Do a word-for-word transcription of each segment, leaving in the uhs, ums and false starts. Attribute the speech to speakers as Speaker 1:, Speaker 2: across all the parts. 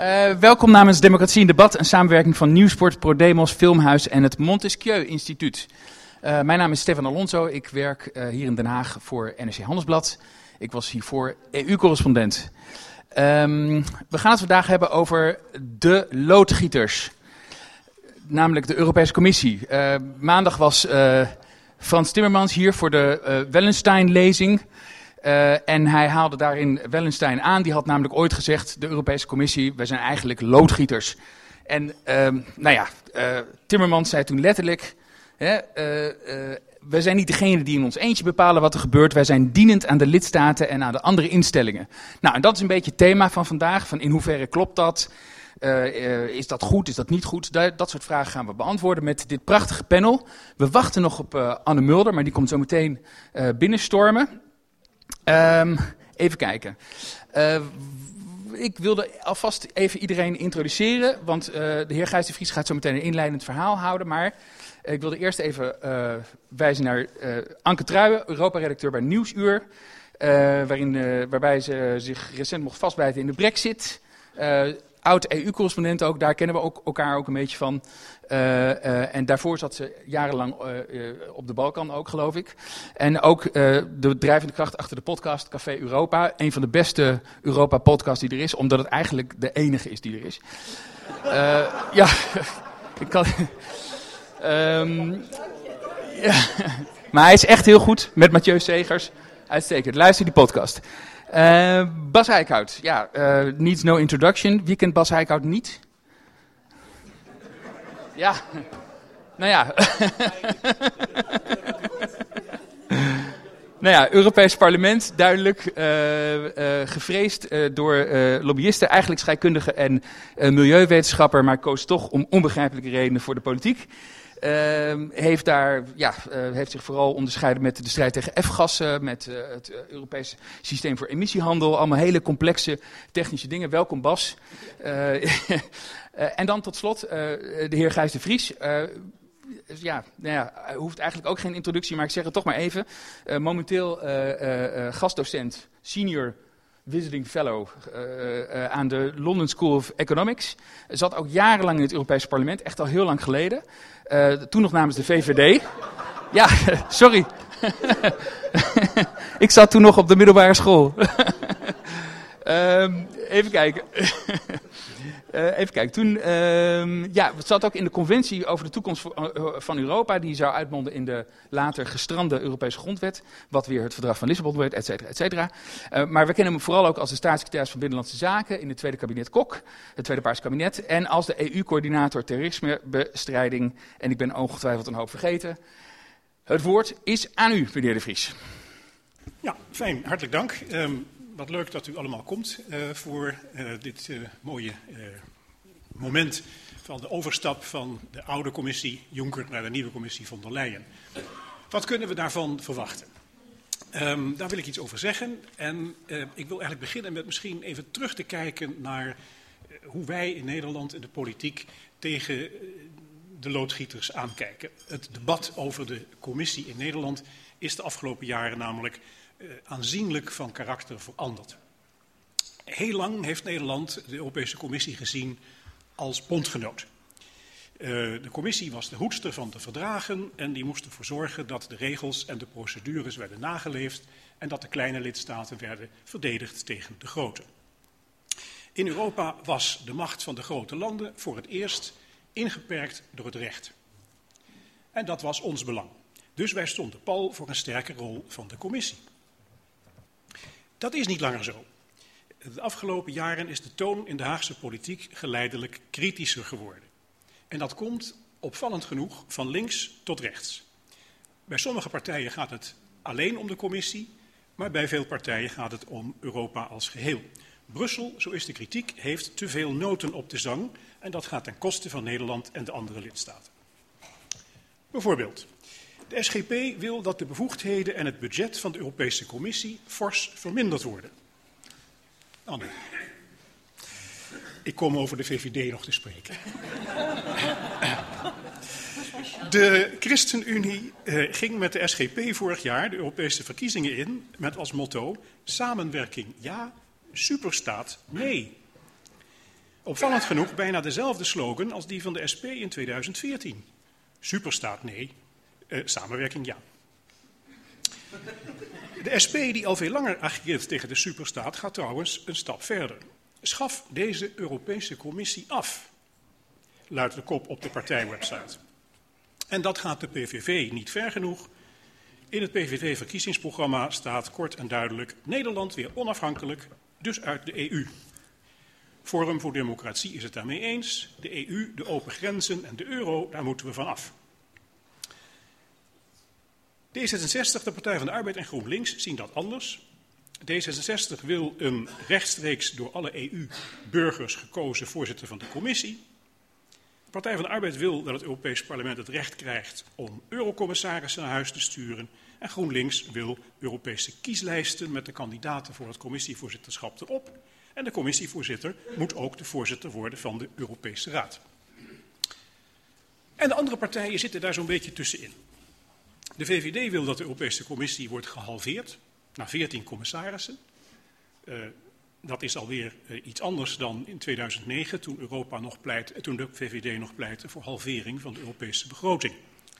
Speaker 1: Uh, welkom namens Democratie in Debat, een samenwerking van Nieuwsport, ProDemos, Filmhuis en het Montesquieu Instituut. Uh, mijn naam is Stefan Alonso, ik werk uh, hier in Den Haag voor N R C Handelsblad. Ik was hiervoor E U-correspondent. Um, we gaan het vandaag hebben over de loodgieters, namelijk de Europese Commissie. Uh, maandag was uh, Frans Timmermans hier voor de uh, Wellenstein-lezing. Uh, en hij haalde daarin Wellenstein aan. Die had namelijk ooit gezegd, de Europese Commissie, wij zijn eigenlijk loodgieters. En uh, nou ja, uh, Timmermans zei toen letterlijk, hè, uh, uh, wij zijn niet degene die in ons eentje bepalen wat er gebeurt. Wij zijn dienend aan de lidstaten en aan de andere instellingen. Nou, en dat is een beetje het thema van vandaag. Van in hoeverre klopt dat? Uh, uh, is dat goed? Is dat niet goed? Dat, dat soort vragen gaan we beantwoorden met dit prachtige panel. We wachten nog op uh, Anne Mulder, maar die komt zo meteen uh, binnenstormen. Um, even kijken. Uh, ik wilde alvast even iedereen introduceren, want uh, de heer Gijs de Vries gaat zo meteen een inleidend verhaal houden. Maar uh, ik wilde eerst even uh, wijzen naar uh, Anke Truijen, Europa-redacteur bij Nieuwsuur, uh, waarin, uh, waarbij ze zich recent mocht vastbijten in de Brexit. Uh, Oud E U-correspondent ook, daar kennen we ook, elkaar ook een beetje van. Uh, uh, en daarvoor zat ze jarenlang uh, uh, op de Balkan ook, geloof ik. En ook uh, de drijvende kracht achter de podcast Café Europa. Een van de beste Europa-podcasts die er is, omdat het eigenlijk de enige is die er is. Uh, ja, ik kan... um, ja. Maar hij is echt heel goed, met Mathieu Segers. Uitstekend, luister die podcast. Uh, Bas Eickhout, ja, uh, needs no introduction. Wie kent Bas Eickhout niet? Ja, nou ja. Nou ja, Europees Parlement, duidelijk uh, uh, gevreesd uh, door uh, lobbyisten, eigenlijk scheikundige en uh, milieuwetenschapper, maar koos toch om onbegrijpelijke redenen voor de politiek. Uh, heeft, daar, ja, uh, heeft zich vooral onderscheiden met de strijd tegen F-gassen, met uh, het uh, Europese systeem voor emissiehandel. Allemaal hele complexe technische dingen. Welkom Bas. Uh, uh, en dan tot slot uh, de heer Gijs de Vries. Uh, ja, nou ja, hoeft eigenlijk ook geen introductie, maar ik zeg het toch maar even. Uh, momenteel uh, uh, uh, gastdocent, senior visiting fellow uh, uh, aan de London School of Economics. Zat ook jarenlang in het Europese parlement, echt al heel lang geleden. Uh, toen nog namens de V V D. Ja, sorry. Ik zat toen nog op de middelbare school. um, even kijken. Uh, even kijken, toen, uh, ja, het zat ook in de conventie over de toekomst van Europa. Die zou uitmonden in de later gestrande Europese grondwet. Wat weer het verdrag van Lissabon werd, et cetera, et cetera. Uh, maar we kennen hem vooral ook als de staatssecretaris van Binnenlandse Zaken in het tweede kabinet Kok. Het tweede Paarse kabinet. En als de E U-coördinator terrorismebestrijding. En ik ben ongetwijfeld een hoop vergeten. Het woord is aan u, meneer de Vries.
Speaker 2: Ja, fijn. Hartelijk dank. Um... Wat leuk dat u allemaal komt uh, voor uh, dit uh, mooie uh, moment van de overstap van de oude commissie Juncker naar de nieuwe commissie von der Leyen. Wat kunnen we daarvan verwachten? Um, daar wil ik iets over zeggen. En uh, ik wil eigenlijk beginnen met misschien even terug te kijken naar uh, hoe wij in Nederland in de politiek tegen uh, de loodgieters aankijken. Het debat over de commissie in Nederland is de afgelopen jaren namelijk Uh, aanzienlijk van karakter veranderd. Heel lang heeft Nederland de Europese Commissie gezien als bondgenoot. Uh, de commissie was de hoedster van de verdragen en die moest ervoor zorgen dat de regels en de procedures werden nageleefd en dat de kleine lidstaten werden verdedigd tegen de grote. In Europa was de macht van de grote landen voor het eerst ingeperkt door het recht. En dat was ons belang. Dus wij stonden pal voor een sterke rol van de commissie. Dat is niet langer zo. De afgelopen jaren is de toon in de Haagse politiek geleidelijk kritischer geworden. En dat komt, opvallend genoeg, van links tot rechts. Bij sommige partijen gaat het alleen om de commissie, maar bij veel partijen gaat het om Europa als geheel. Brussel, zo is de kritiek, heeft te veel noten op de zang en dat gaat ten koste van Nederland en de andere lidstaten. Bijvoorbeeld, de S G P wil dat de bevoegdheden en het budget van de Europese Commissie fors verminderd worden. Anne. Ik kom over de V V D nog te spreken. De ChristenUnie uh, ging met de S G P vorig jaar de Europese verkiezingen in met als motto samenwerking ja, superstaat nee. Opvallend genoeg bijna dezelfde slogan als die van de S P in tweeduizend veertien. Superstaat nee, uh, samenwerking ja. De S P, die al veel langer ageert tegen de superstaat, gaat trouwens een stap verder. Schaf deze Europese Commissie af, luidt de kop op de partijwebsite. En dat gaat de P V V niet ver genoeg. In het P V V-verkiezingsprogramma staat kort en duidelijk: Nederland weer onafhankelijk, dus uit de E U. Forum voor Democratie is het daarmee eens. De E U, de open grenzen en de euro, daar moeten we van af. D zesenzestig, de Partij van de Arbeid en GroenLinks zien dat anders. D zesenzestig wil een rechtstreeks door alle E U-burgers gekozen voorzitter van de commissie. De Partij van de Arbeid wil dat het Europees Parlement het recht krijgt om eurocommissarissen naar huis te sturen. En GroenLinks wil Europese kieslijsten met de kandidaten voor het commissievoorzitterschap erop. En de commissievoorzitter moet ook de voorzitter worden van de Europese Raad. En de andere partijen zitten daar zo'n beetje tussenin. De V V D wil dat de Europese Commissie wordt gehalveerd naar veertien commissarissen. Uh, dat is alweer uh, iets anders dan in tweeduizend negen, toen, Europa nog pleit, toen de V V D nog pleitte voor halvering van de Europese begroting.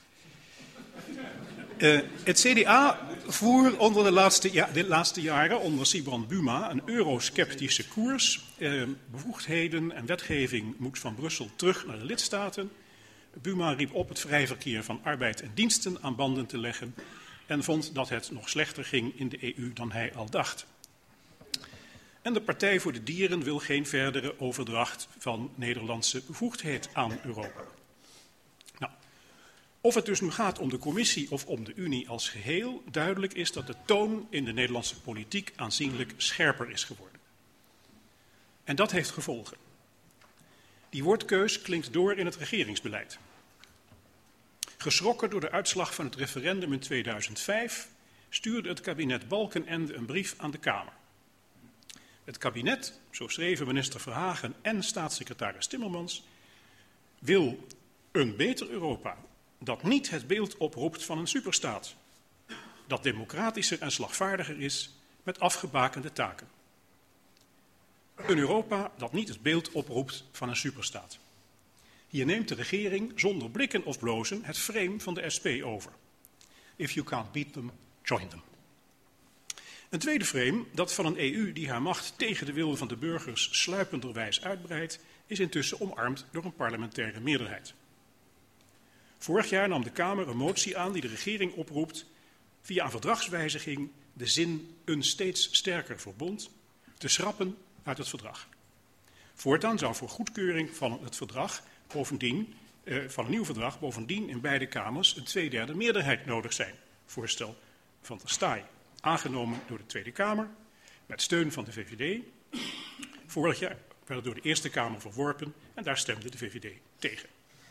Speaker 2: Uh, het C D A voer onder de laatste, ja, de laatste jaren onder Sibrand Buma een eurosceptische koers. Uh, bevoegdheden en wetgeving moet van Brussel terug naar de lidstaten. Buma riep op het vrij verkeer van arbeid en diensten aan banden te leggen en vond dat het nog slechter ging in de E U dan hij al dacht. En de Partij voor de Dieren wil geen verdere overdracht van Nederlandse bevoegdheid aan Europa. Nou, of het dus nu gaat om de Commissie of om de Unie als geheel, duidelijk is dat de toon in de Nederlandse politiek aanzienlijk scherper is geworden. En dat heeft gevolgen. Die woordkeus klinkt door in het regeringsbeleid. Geschrokken door de uitslag van het referendum in tweeduizend vijf stuurde het kabinet Balkenende een brief aan de Kamer. Het kabinet, zo schreven minister Verhagen en staatssecretaris Timmermans, wil een beter Europa dat niet het beeld oproept van een superstaat, dat democratischer en slagvaardiger is met afgebakende taken. Een Europa dat niet het beeld oproept van een superstaat. Hier neemt de regering zonder blikken of blozen het frame van de S P over. If you can't beat them, join them. Een tweede frame, dat van een E U die haar macht tegen de wil van de burgers sluipenderwijs uitbreidt, is intussen omarmd door een parlementaire meerderheid. Vorig jaar nam de Kamer een motie aan die de regering oproept via een verdragswijziging de zin een steeds sterker verbond te schrappen uit het verdrag. Voortaan zou voor goedkeuring van het verdrag bovendien, eh, van een nieuw verdrag bovendien in beide kamers een tweederde meerderheid nodig zijn. Voorstel van der Staaij, aangenomen door de Tweede Kamer met steun van de V V D. Vorig jaar werd het door de Eerste Kamer verworpen en daar stemde de V V D tegen.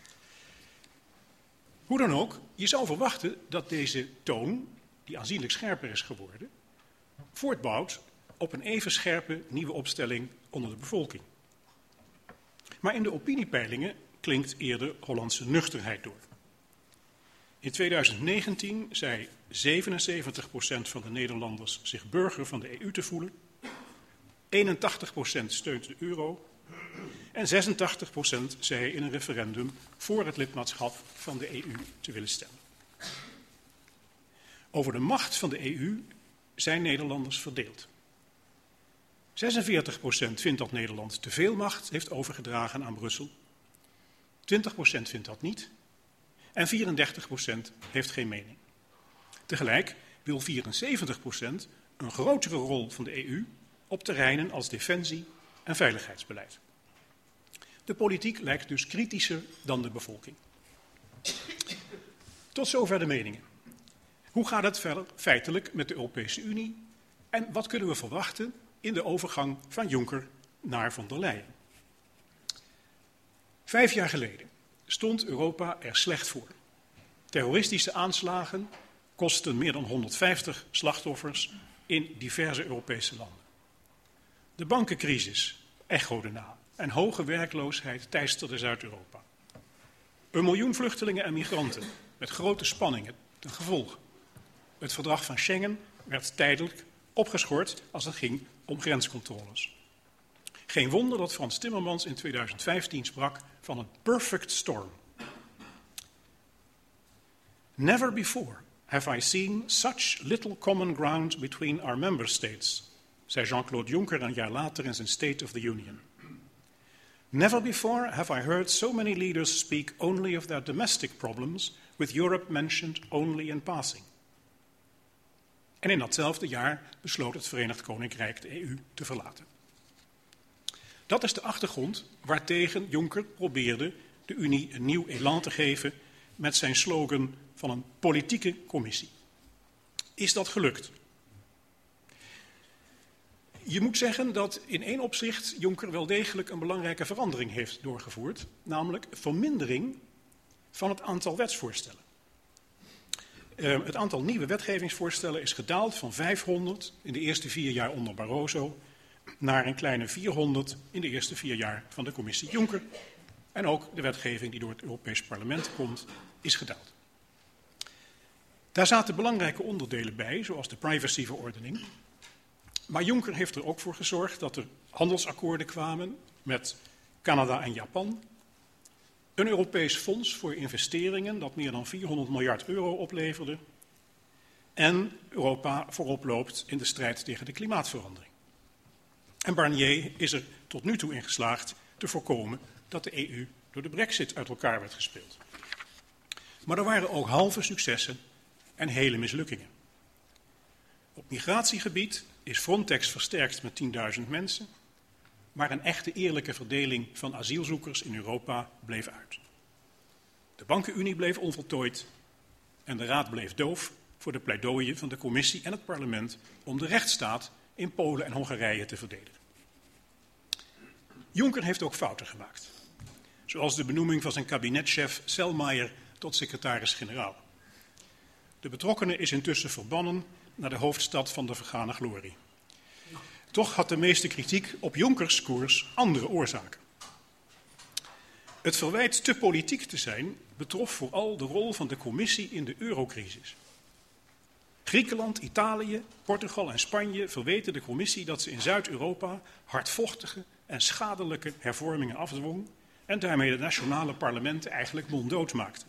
Speaker 2: Hoe dan ook, je zou verwachten dat deze toon, die aanzienlijk scherper is geworden, voortbouwt op een even scherpe nieuwe opstelling onder de bevolking. Maar in de opiniepeilingen klinkt eerder Hollandse nuchterheid door. In tweeduizend negentien zei zevenenzeventig procent van de Nederlanders zich burger van de E U te voelen, eenentachtig procent steunt de euro en zesentachtig procent zei in een referendum voor het lidmaatschap van de E U te willen stemmen. Over de macht van de E U zijn Nederlanders verdeeld. zesenveertig procent vindt dat Nederland te veel macht heeft overgedragen aan Brussel. twintig procent vindt dat niet. En vierendertig procent heeft geen mening. Tegelijk wil vierenzeventig procent een grotere rol van de E U op terreinen als defensie en veiligheidsbeleid. De politiek lijkt dus kritischer dan de bevolking. Tot zover de meningen. Hoe gaat het verder feitelijk met de Europese Unie? En wat kunnen we verwachten in de overgang van Juncker naar von der Leyen? Vijf jaar geleden stond Europa er slecht voor. Terroristische aanslagen kosten meer dan honderdvijftig slachtoffers in diverse Europese landen. De bankencrisis echode na en hoge werkloosheid teisterde Zuid-Europa. Een miljoen vluchtelingen en migranten met grote spanningen ten gevolge. Het verdrag van Schengen werd tijdelijk opgeschort als het ging om grenscontroles. Geen wonder dat Frans Timmermans in tweeduizend vijftien sprak van een perfect storm. Never before have I seen such little common ground between our member states, zei Jean-Claude Juncker een jaar later in zijn State of the Union. Never before have I heard so many leaders speak only of their domestic problems, with Europe mentioned only in passing. En in datzelfde jaar besloot het Verenigd Koninkrijk de E U te verlaten. Dat is de achtergrond waartegen Juncker probeerde de Unie een nieuw elan te geven met zijn slogan van een politieke commissie. Is dat gelukt? Je moet zeggen dat in één opzicht Juncker wel degelijk een belangrijke verandering heeft doorgevoerd, namelijk vermindering van het aantal wetsvoorstellen. Uh, het aantal nieuwe wetgevingsvoorstellen is gedaald van vijfhonderd in de eerste vier jaar onder Barroso naar een kleine vierhonderd in de eerste vier jaar van de commissie Juncker. En ook de wetgeving die door het Europees Parlement komt, is gedaald. Daar zaten belangrijke onderdelen bij, zoals de privacyverordening. Maar Juncker heeft er ook voor gezorgd dat er handelsakkoorden kwamen met Canada en Japan. Een Europees fonds voor investeringen dat meer dan vierhonderd miljard euro opleverde. En Europa voorop loopt in de strijd tegen de klimaatverandering. En Barnier is er tot nu toe in geslaagd te voorkomen dat de E U door de Brexit uit elkaar werd gespeeld. Maar er waren ook halve successen en hele mislukkingen. Op migratiegebied is Frontex versterkt met tienduizend mensen, maar een echte eerlijke verdeling van asielzoekers in Europa bleef uit. De bankenunie bleef onvoltooid en de Raad bleef doof voor de pleidooien van de Commissie en het parlement om de rechtsstaat in Polen en Hongarije te verdedigen. Juncker heeft ook fouten gemaakt, zoals de benoeming van zijn kabinetchef Selmayr tot secretaris-generaal. De betrokkene is intussen verbannen naar de hoofdstad van de vergane glorie. Toch had de meeste kritiek op Junckers koers andere oorzaken. Het verwijt te politiek te zijn betrof vooral de rol van de Commissie in de eurocrisis. Griekenland, Italië, Portugal en Spanje verweten de Commissie dat ze in Zuid-Europa hardvochtige en schadelijke hervormingen afdwong en daarmee de nationale parlementen eigenlijk monddood maakte.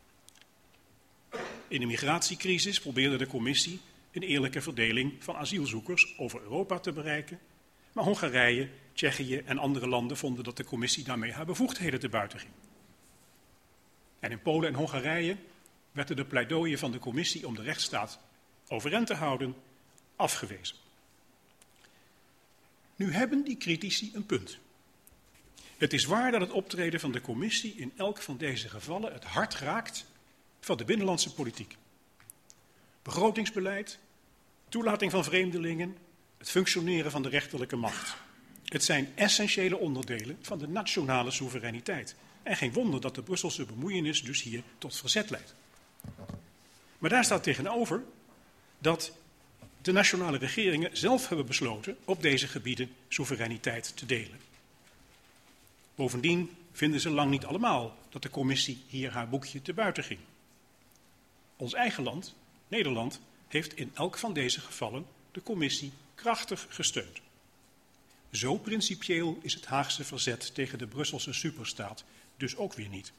Speaker 2: In de migratiecrisis probeerde de Commissie een eerlijke verdeling van asielzoekers over Europa te bereiken, maar Hongarije, Tsjechië en andere landen vonden dat de Commissie daarmee haar bevoegdheden te buiten ging. En in Polen en Hongarije werden de pleidooien van de Commissie om de rechtsstaat overeind te houden afgewezen. Nu hebben die critici een punt. Het is waar dat het optreden van de Commissie in elk van deze gevallen het hart raakt van de binnenlandse politiek. Begrotingsbeleid, toelating van vreemdelingen, het functioneren van de rechterlijke macht. Het zijn essentiële onderdelen van de nationale soevereiniteit. En geen wonder dat de Brusselse bemoeienis dus hier tot verzet leidt. Maar daar staat tegenover dat de nationale regeringen zelf hebben besloten op deze gebieden soevereiniteit te delen. Bovendien vinden ze lang niet allemaal dat de Commissie hier haar boekje te buiten ging. Ons eigen land, Nederland, heeft in elk van deze gevallen de Commissie krachtig gesteund. Zo principieel is het Haagse verzet tegen de Brusselse superstaat dus ook weer niet.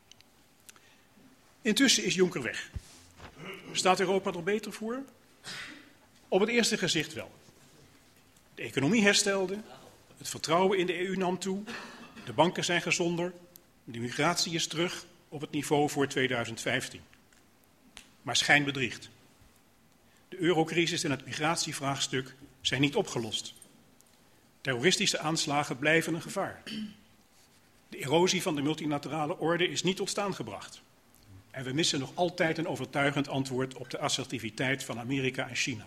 Speaker 2: Intussen is Juncker weg. Staat Europa er beter voor? Op het eerste gezicht wel. De economie herstelde, het vertrouwen in de E U nam toe, de banken zijn gezonder, de migratie is terug op het niveau voor tweeduizend vijftien. Maar schijn bedriegt. De eurocrisis en het migratievraagstuk zijn niet opgelost. Terroristische aanslagen blijven een gevaar. De erosie van de multilaterale orde is niet tot staan gebracht. En we missen nog altijd een overtuigend antwoord op de assertiviteit van Amerika en China.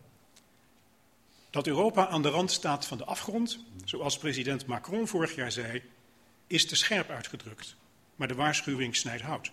Speaker 2: Dat Europa aan de rand staat van de afgrond, zoals president Macron vorig jaar zei, is te scherp uitgedrukt. Maar de waarschuwing snijdt hout.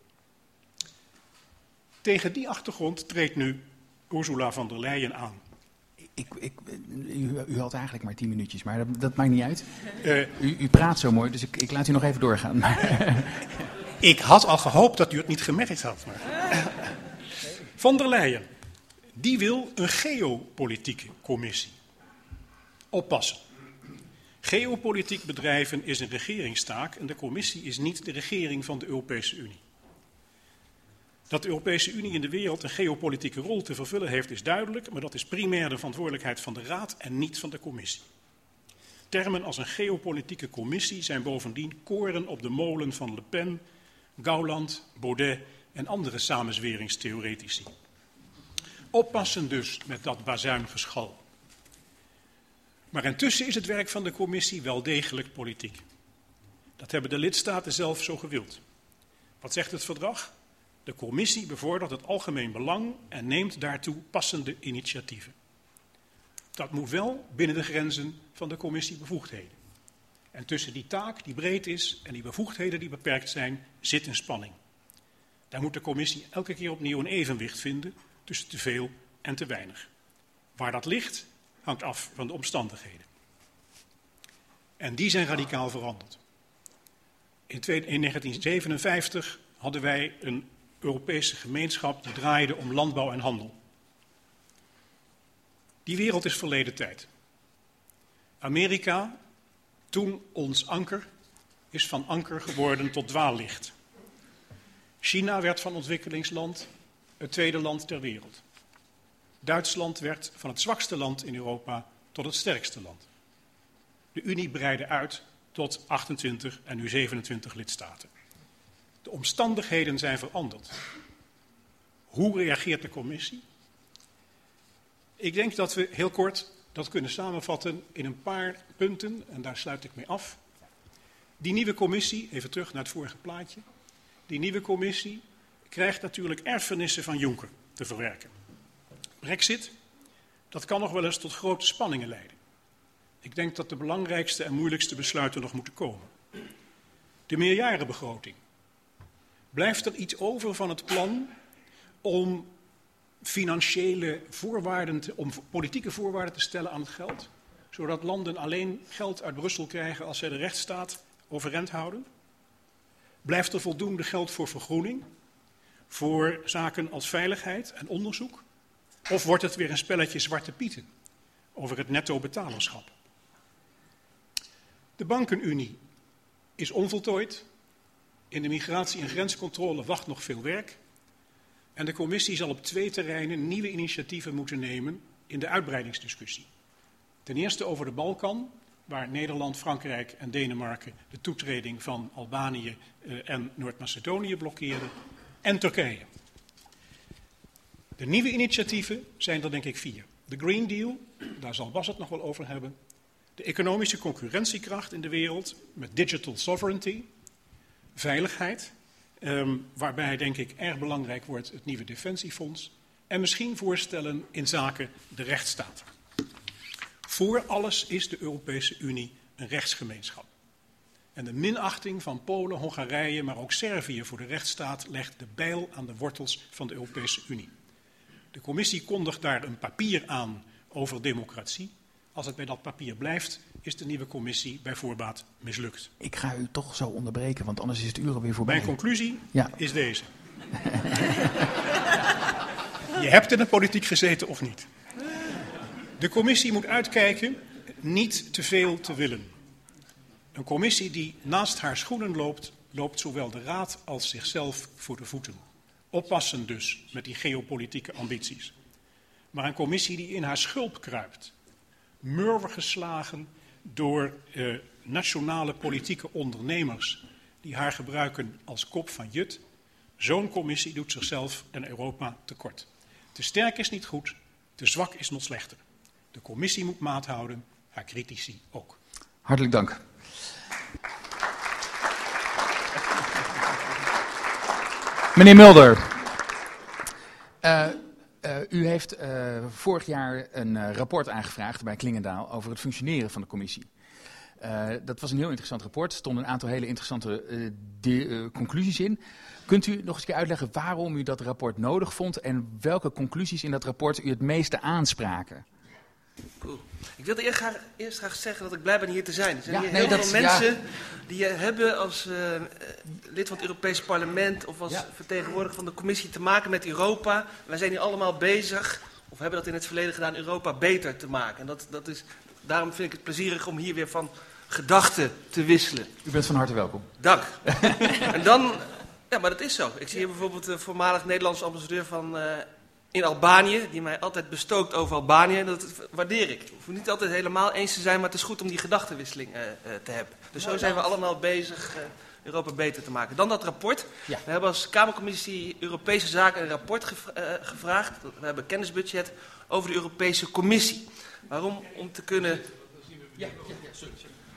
Speaker 2: Tegen die achtergrond treedt nu Ursula von der Leyen aan.
Speaker 1: Ik, ik, u, u had eigenlijk maar tien minuutjes, maar dat, dat maakt niet uit.
Speaker 2: Uh,
Speaker 1: u, u praat zo mooi, dus ik, ik laat u nog even doorgaan.
Speaker 2: Ik had al gehoopt dat u het niet gemerkt had. Maar. Von der Leyen, die wil een geopolitieke commissie. Oppassen. Geopolitiek bedrijven is een regeringstaak en de commissie is niet de regering van de Europese Unie. Dat de Europese Unie in de wereld een geopolitieke rol te vervullen heeft is duidelijk, maar dat is primair de verantwoordelijkheid van de Raad en niet van de commissie. Termen als een geopolitieke commissie zijn bovendien koren op de molen van Le Pen, Gauland, Baudet en andere samenzweringstheoretici. Oppassen dus met dat bazuingeschal. Maar intussen is het werk van de commissie wel degelijk politiek. Dat hebben de lidstaten zelf zo gewild. Wat zegt het verdrag? De commissie bevordert het algemeen belang en neemt daartoe passende initiatieven. Dat moet wel binnen de grenzen van de commissie bevoegdheden. En tussen die taak die breed is en die bevoegdheden die beperkt zijn, zit een spanning. Daar moet de commissie elke keer opnieuw een evenwicht vinden tussen te veel en te weinig. Waar dat ligt, hangt af van de omstandigheden. En die zijn radicaal veranderd. In negentien zevenenvijftig hadden wij een Europese gemeenschap die draaide om landbouw en handel. Die wereld is verleden tijd. Amerika, toen ons anker, is van anker geworden tot dwaallicht. China werd van ontwikkelingsland het tweede land ter wereld. Duitsland werd van het zwakste land in Europa tot het sterkste land. De Unie breidde uit tot achtentwintig en nu zevenentwintig lidstaten. De omstandigheden zijn veranderd. Hoe reageert de commissie? Ik denk dat we heel kort dat kunnen samenvatten in een paar punten, en daar sluit ik mee af. Die nieuwe commissie, even terug naar het vorige plaatje, die nieuwe commissie krijgt natuurlijk erfenissen van Juncker te verwerken. Brexit, dat kan nog wel eens tot grote spanningen leiden. Ik denk dat de belangrijkste en moeilijkste besluiten nog moeten komen. De meerjarenbegroting. Blijft er iets over van het plan om financiële voorwaarden, te, om politieke voorwaarden te stellen aan het geld? Zodat landen alleen geld uit Brussel krijgen als zij de rechtsstaat overeind houden? Blijft er voldoende geld voor vergroening? Voor zaken als veiligheid en onderzoek? Of wordt het weer een spelletje zwarte pieten over het netto betalerschap? De bankenunie is onvoltooid. In de migratie- en grenscontrole wacht nog veel werk. En de commissie zal op twee terreinen nieuwe initiatieven moeten nemen in de uitbreidingsdiscussie. Ten eerste over de Balkan, waar Nederland, Frankrijk en Denemarken de toetreding van Albanië uh, en Noord-Macedonië blokkeerden. En Turkije. De nieuwe initiatieven zijn er denk ik vier. De Green Deal, daar zal Bas het nog wel over hebben. De economische concurrentiekracht in de wereld met digital sovereignty. Veiligheid, um, waarbij denk ik erg belangrijk wordt het nieuwe defensiefonds. En misschien voorstellen in zaken de rechtsstaat. Voor alles is de Europese Unie een rechtsgemeenschap. En de minachting van Polen, Hongarije, maar ook Servië voor de rechtsstaat legt de bijl aan de wortels van de Europese Unie. De commissie kondigt daar een papier aan over democratie. Als het bij dat papier blijft, is de nieuwe commissie bij voorbaat mislukt.
Speaker 1: Ik ga u toch zo onderbreken, want anders is het uur alweer voorbij.
Speaker 2: Mijn conclusie
Speaker 1: ja.
Speaker 2: is deze. Je hebt in de politiek gezeten of niet. De commissie moet uitkijken niet te veel te willen. Een commissie die naast haar schoenen loopt, loopt zowel de Raad als zichzelf voor de voeten. Oppassen dus met die geopolitieke ambities. Maar een commissie die in haar schulp kruipt, murwen geslagen door eh, nationale politieke ondernemers die haar gebruiken als kop van jut. Zo'n commissie doet zichzelf en Europa tekort. Te sterk is niet goed, te zwak is nog slechter. De commissie moet maat houden, haar critici ook.
Speaker 1: Hartelijk dank. Meneer Mulder, uh, uh, u heeft uh, vorig jaar een uh, rapport aangevraagd bij Klingendaal over het functioneren van de commissie. Uh, dat was een heel interessant rapport. Er stonden een aantal hele interessante uh, de, uh, conclusies in. Kunt u nog eens een keer uitleggen waarom u dat rapport nodig vond en welke conclusies in dat rapport u het meeste aanspraken?
Speaker 3: Cool. Ik wilde eerst graag, eerst graag zeggen dat ik blij ben hier te zijn. Er zijn
Speaker 1: ja,
Speaker 3: hier
Speaker 1: nee,
Speaker 3: heel
Speaker 1: dat,
Speaker 3: veel mensen
Speaker 1: ja.
Speaker 3: die je hebben als uh, lid van het Europese parlement of als
Speaker 1: ja.
Speaker 3: vertegenwoordiger van de commissie te maken met Europa. Wij zijn hier allemaal bezig, of hebben dat in het verleden gedaan, Europa beter te maken. En dat, dat is, daarom vind ik het plezierig om hier weer van gedachten te wisselen.
Speaker 1: U bent van harte welkom.
Speaker 3: Dank. En dan, ja, maar dat is zo. Ik zie hier bijvoorbeeld de voormalig Nederlandse ambassadeur van uh, in Albanië, die mij altijd bestookt over Albanië. Dat waardeer ik. We hoeven niet altijd helemaal eens te zijn, maar het is goed om die gedachtenwisseling uh, uh, te hebben. Dus zo zijn we allemaal bezig uh, Europa beter te maken. Dan dat rapport. Ja. We hebben als Kamercommissie Europese Zaken een rapport gevra- uh, gevraagd. We hebben kennisbudget over de Europese Commissie. Waarom? Om te kunnen... Ja, ja, ja, sorry.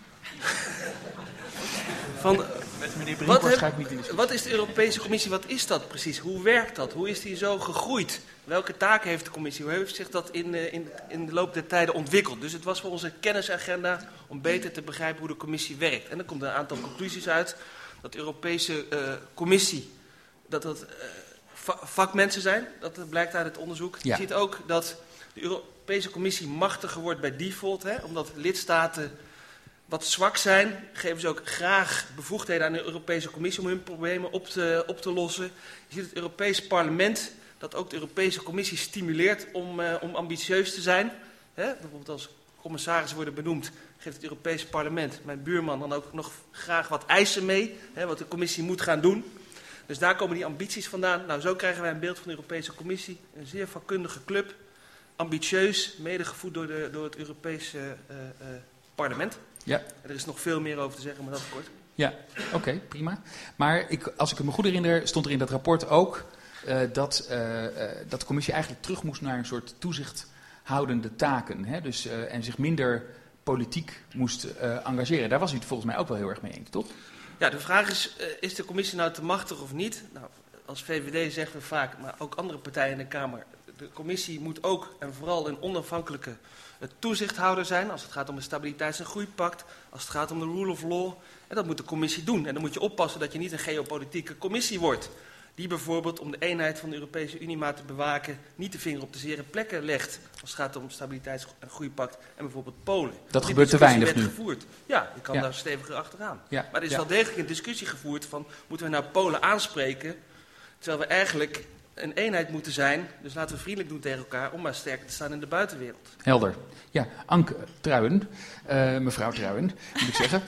Speaker 3: Van, Met meneer Brinkhorst ga ik niet in de wat is de Europese Commissie? Wat is dat precies? Hoe werkt dat? Hoe is die zo gegroeid? Welke taken heeft de Commissie? Hoe heeft zich dat in, uh, in, in de loop der tijden ontwikkeld? Dus het was voor onze kennisagenda om beter te begrijpen hoe de Commissie werkt. En er komt een aantal conclusies uit. Dat de Europese uh, Commissie, dat dat uh, va- vakmensen zijn. Dat blijkt uit het onderzoek. Ja. Je ziet ook dat de Europese Commissie machtiger wordt bij default. Hè, omdat lidstaten wat zwak zijn, geven ze ook graag bevoegdheden aan de Europese Commissie om hun problemen op te, op te lossen. Je ziet het Europees Parlement, dat ook de Europese Commissie stimuleert om, uh, om ambitieus te zijn. Hè? Bijvoorbeeld als commissarissen worden benoemd, geeft het Europese Parlement, mijn buurman, dan ook nog graag wat eisen mee, hè, wat de Commissie moet gaan doen. Dus daar komen die ambities vandaan. Nou, zo krijgen wij een beeld van de Europese Commissie. Een zeer vakkundige club, ambitieus, medegevoed door, de, door het Europese uh, uh, Parlement. Ja. Er is nog veel meer over te zeggen, maar dat kort.
Speaker 1: Ja, oké, okay, prima. Maar ik, als ik me goed herinner, stond er in dat rapport ook uh, dat, uh, uh, dat de commissie eigenlijk terug moest naar een soort toezichthoudende taken. Hè? Dus, uh, en zich minder politiek moest uh, engageren. Daar was u het volgens mij ook wel heel erg mee eens, toch?
Speaker 3: Ja, de vraag is, uh, is de commissie nou te machtig of niet? Nou, als V V D zeggen we vaak, maar ook andere partijen in de Kamer, de commissie moet ook en vooral een onafhankelijke toezichthouder zijn als het gaat om het stabiliteits- en groeipact, als het gaat om de rule of law. En dat moet de commissie doen. En dan moet je oppassen dat je niet een geopolitieke commissie wordt, die bijvoorbeeld om de eenheid van de Europese Unie maar te bewaken niet de vinger op de zere plekken legt als het gaat om het stabiliteits- en groeipact en bijvoorbeeld Polen.
Speaker 1: Dat gebeurt te weinig nu.
Speaker 3: Gevoerd. Ja, ik kan ja. daar steviger achteraan. Ja. Maar er is
Speaker 1: ja.
Speaker 3: wel degelijk een discussie gevoerd van, moeten we nou Polen aanspreken, terwijl we eigenlijk een eenheid moeten zijn, dus laten we vriendelijk doen tegen elkaar om maar sterker te staan in de buitenwereld.
Speaker 1: Helder. Ja, Anke Truyen, uh, mevrouw Truyen, moet ik zeggen.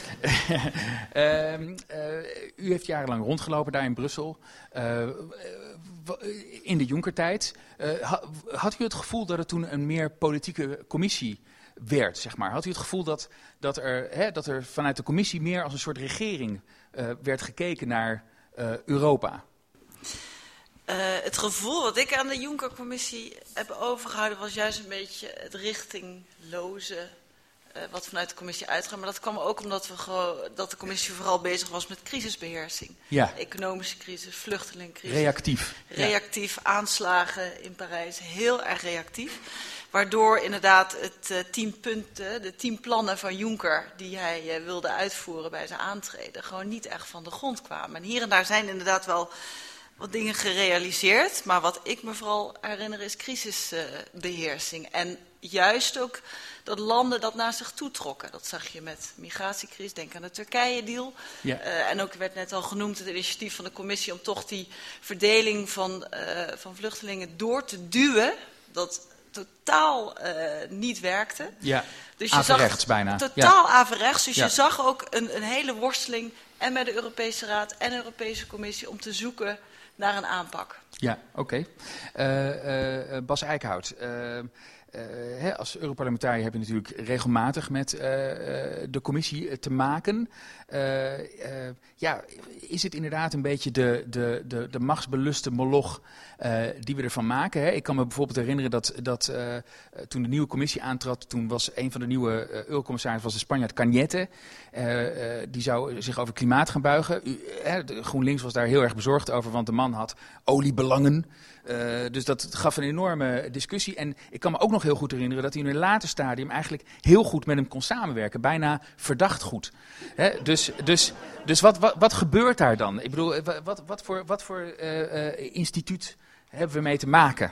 Speaker 1: uh, uh, u heeft jarenlang rondgelopen daar in Brussel, uh, in de Juncker-tijd. Uh, ha, had u het gevoel dat het toen een meer politieke commissie werd, zeg maar? Had u het gevoel dat, dat, er, hè, dat er vanuit de commissie meer als een soort regering uh, werd gekeken naar uh, Europa?
Speaker 4: Uh, het gevoel wat ik aan de Juncker-commissie heb overgehouden was juist een beetje het richtingloze uh, wat vanuit de commissie uitgaat. Maar dat kwam ook omdat we gewoon, dat de commissie vooral bezig was met crisisbeheersing. Ja. Economische crisis, vluchtelingencrisis.
Speaker 1: Reactief.
Speaker 4: Reactief, ja. Aanslagen in Parijs, heel erg reactief. Waardoor inderdaad het uh, tien punten, de tien plannen van Juncker die hij uh, wilde uitvoeren bij zijn aantreden, gewoon niet echt van de grond kwamen. En hier en daar zijn inderdaad wel wat dingen gerealiseerd, maar wat ik me vooral herinner is crisisbeheersing. Uh, en juist ook dat landen dat naar zich toe trokken. Dat zag je met migratiecrisis, denk aan de Turkije-deal. Ja. Uh, en ook werd net al genoemd het initiatief van de commissie om toch die verdeling van, uh, van vluchtelingen door te duwen. Dat totaal uh, niet werkte.
Speaker 1: Ja,
Speaker 4: dus je
Speaker 1: averechts
Speaker 4: zag
Speaker 1: bijna.
Speaker 4: Totaal
Speaker 1: ja.
Speaker 4: averechts. Dus
Speaker 1: ja.
Speaker 4: je zag ook een, een hele worsteling en met de Europese Raad en de Europese Commissie om te zoeken naar een aanpak.
Speaker 1: Ja, oké. Okay. Uh, uh, Bas Eickhout, uh, uh, hè, als Europarlementariër heb je natuurlijk regelmatig met uh, uh, de commissie te maken. Uh, uh, ja, is het inderdaad een beetje de, de, de, de machtsbeluste moloch uh, die we ervan maken? Hè? Ik kan me bijvoorbeeld herinneren dat, dat uh, toen de nieuwe commissie aantrad, toen was een van de nieuwe uh, eurocommissaris was de Spanjaard Cañete. Uh, uh, die zou zich over klimaat gaan buigen. U, hè, GroenLinks was daar heel erg bezorgd over, want de man had oliebelangen. Uh, dus dat gaf een enorme discussie. En ik kan me ook nog heel goed herinneren dat hij in een later stadium eigenlijk heel goed met hem kon samenwerken. Bijna verdacht goed. Hè, dus dus, dus wat, wat, wat gebeurt daar dan? Ik bedoel, wat, wat voor, wat voor uh, uh, instituut hebben we mee te maken?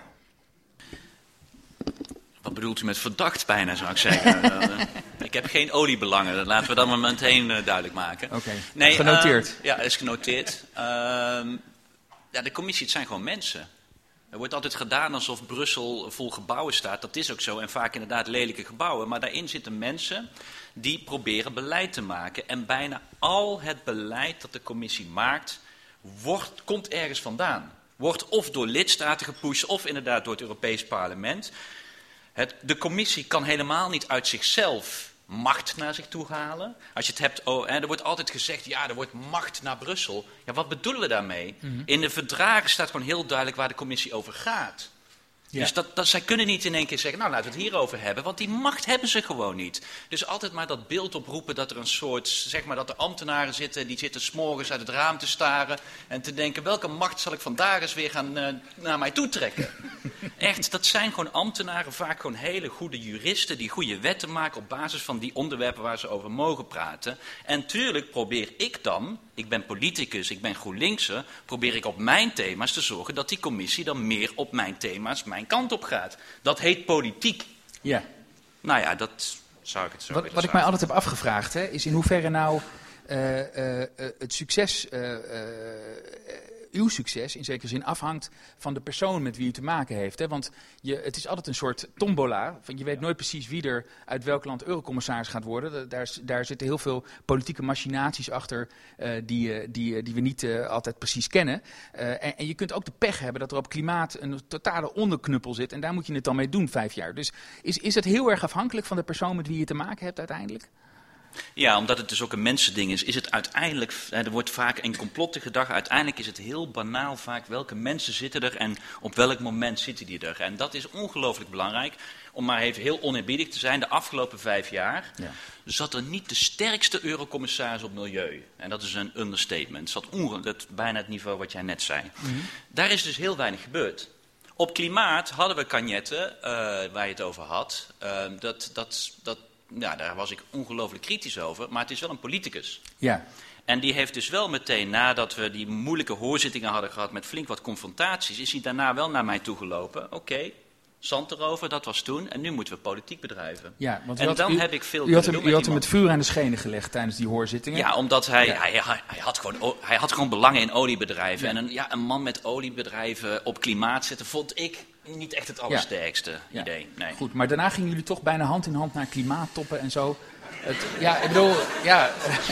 Speaker 5: Wat bedoelt u met verdacht bijna, zou ik zeggen? uh, ik heb geen oliebelangen, laten we dat maar meteen uh, duidelijk maken.
Speaker 1: Oké, okay.
Speaker 5: Nee,
Speaker 1: genoteerd.
Speaker 5: Uh, ja, is genoteerd. Uh, ja, de commissie, het zijn gewoon mensen. Er wordt altijd gedaan alsof Brussel vol gebouwen staat. Dat is ook zo en vaak inderdaad lelijke gebouwen. Maar daarin zitten mensen die proberen beleid te maken. En bijna al het beleid dat de commissie maakt, wordt, komt ergens vandaan. Wordt of door lidstaten gepusht of inderdaad door het Europees Parlement. Het, de commissie kan helemaal niet uit zichzelf macht naar zich toe halen. Als je het hebt, oh, hè, er wordt altijd gezegd, ja, er wordt macht naar Brussel. Ja, wat bedoelen we daarmee? Mm-hmm. In de verdragen staat gewoon heel duidelijk waar de commissie over gaat. Ja. Dus dat, dat, zij kunnen niet in één keer zeggen, nou laten we het hierover hebben, want die macht hebben ze gewoon niet. Dus altijd maar dat beeld oproepen dat er een soort, zeg maar dat er ambtenaren zitten, die zitten 's morgens uit het raam te staren en te denken, welke macht zal ik vandaag eens weer gaan uh, naar mij toe trekken? Echt, dat zijn gewoon ambtenaren, vaak gewoon hele goede juristen die goede wetten maken op basis van die onderwerpen waar ze over mogen praten. En tuurlijk probeer ik dan, ik ben politicus, ik ben GroenLinkse, probeer ik op mijn thema's te zorgen dat die commissie dan meer op mijn thema's, mijn kant op gaat. Dat heet politiek.
Speaker 1: Ja.
Speaker 5: Nou ja, dat zou ik het zo
Speaker 1: Wat, wat ik mij altijd heb afgevraagd, hè, is in hoeverre nou uh, uh, uh, het succes, uh, uh, uw succes in zekere zin afhangt van de persoon met wie u te maken heeft. Hè? Want je, het is altijd een soort tombola. Je weet nooit precies wie er uit welk land eurocommissaris gaat worden. Daar, daar zitten heel veel politieke machinaties achter uh, die, die, die we niet uh, altijd precies kennen. Uh, en, en je kunt ook de pech hebben dat er op klimaat een totale onderknuppel zit. En daar moet je het dan mee doen, vijf jaar. Dus is, is het heel erg afhankelijk van de persoon met wie je te maken hebt uiteindelijk?
Speaker 5: Ja, omdat het dus ook een mensending is, is het uiteindelijk, er wordt vaak in complotten gedacht, uiteindelijk is het heel banaal vaak welke mensen zitten er en op welk moment zitten die er. En dat is ongelooflijk belangrijk, om maar even heel oneerbiedig te zijn, de afgelopen vijf jaar ja. zat er niet de sterkste eurocommissaris op milieu. En dat is een understatement, zat onge- dat bijna het niveau wat jij net zei. Mm-hmm. Daar is dus heel weinig gebeurd. Op klimaat hadden we Cañete, uh, waar je het over had, uh, dat... dat, dat Ja, daar was ik ongelooflijk kritisch over, maar het is wel een politicus.
Speaker 1: Ja.
Speaker 5: En die heeft dus wel meteen, nadat we die moeilijke hoorzittingen hadden gehad met flink wat confrontaties, is hij daarna wel naar mij toegelopen. Oké, okay, zand erover, dat was toen, en nu moeten we politiek bedrijven.
Speaker 1: Ja, want
Speaker 5: en
Speaker 1: had,
Speaker 5: dan
Speaker 1: u,
Speaker 5: heb ik veel
Speaker 1: u had hem,
Speaker 5: doen
Speaker 1: u had hem
Speaker 5: met
Speaker 1: het vuur aan de schenen gelegd tijdens die hoorzittingen.
Speaker 5: Ja, omdat hij,
Speaker 1: ja.
Speaker 5: hij, hij, hij, had gewoon, hij had gewoon belangen in oliebedrijven. Ja. En een, ja, een man met oliebedrijven op klimaat zetten, vond ik niet echt het allersterkste ja.
Speaker 1: Ja.
Speaker 5: idee. Nee.
Speaker 1: Goed, maar daarna gingen jullie toch bijna hand in hand naar klimaattoppen en zo. Het, ja, ik bedoel, ja...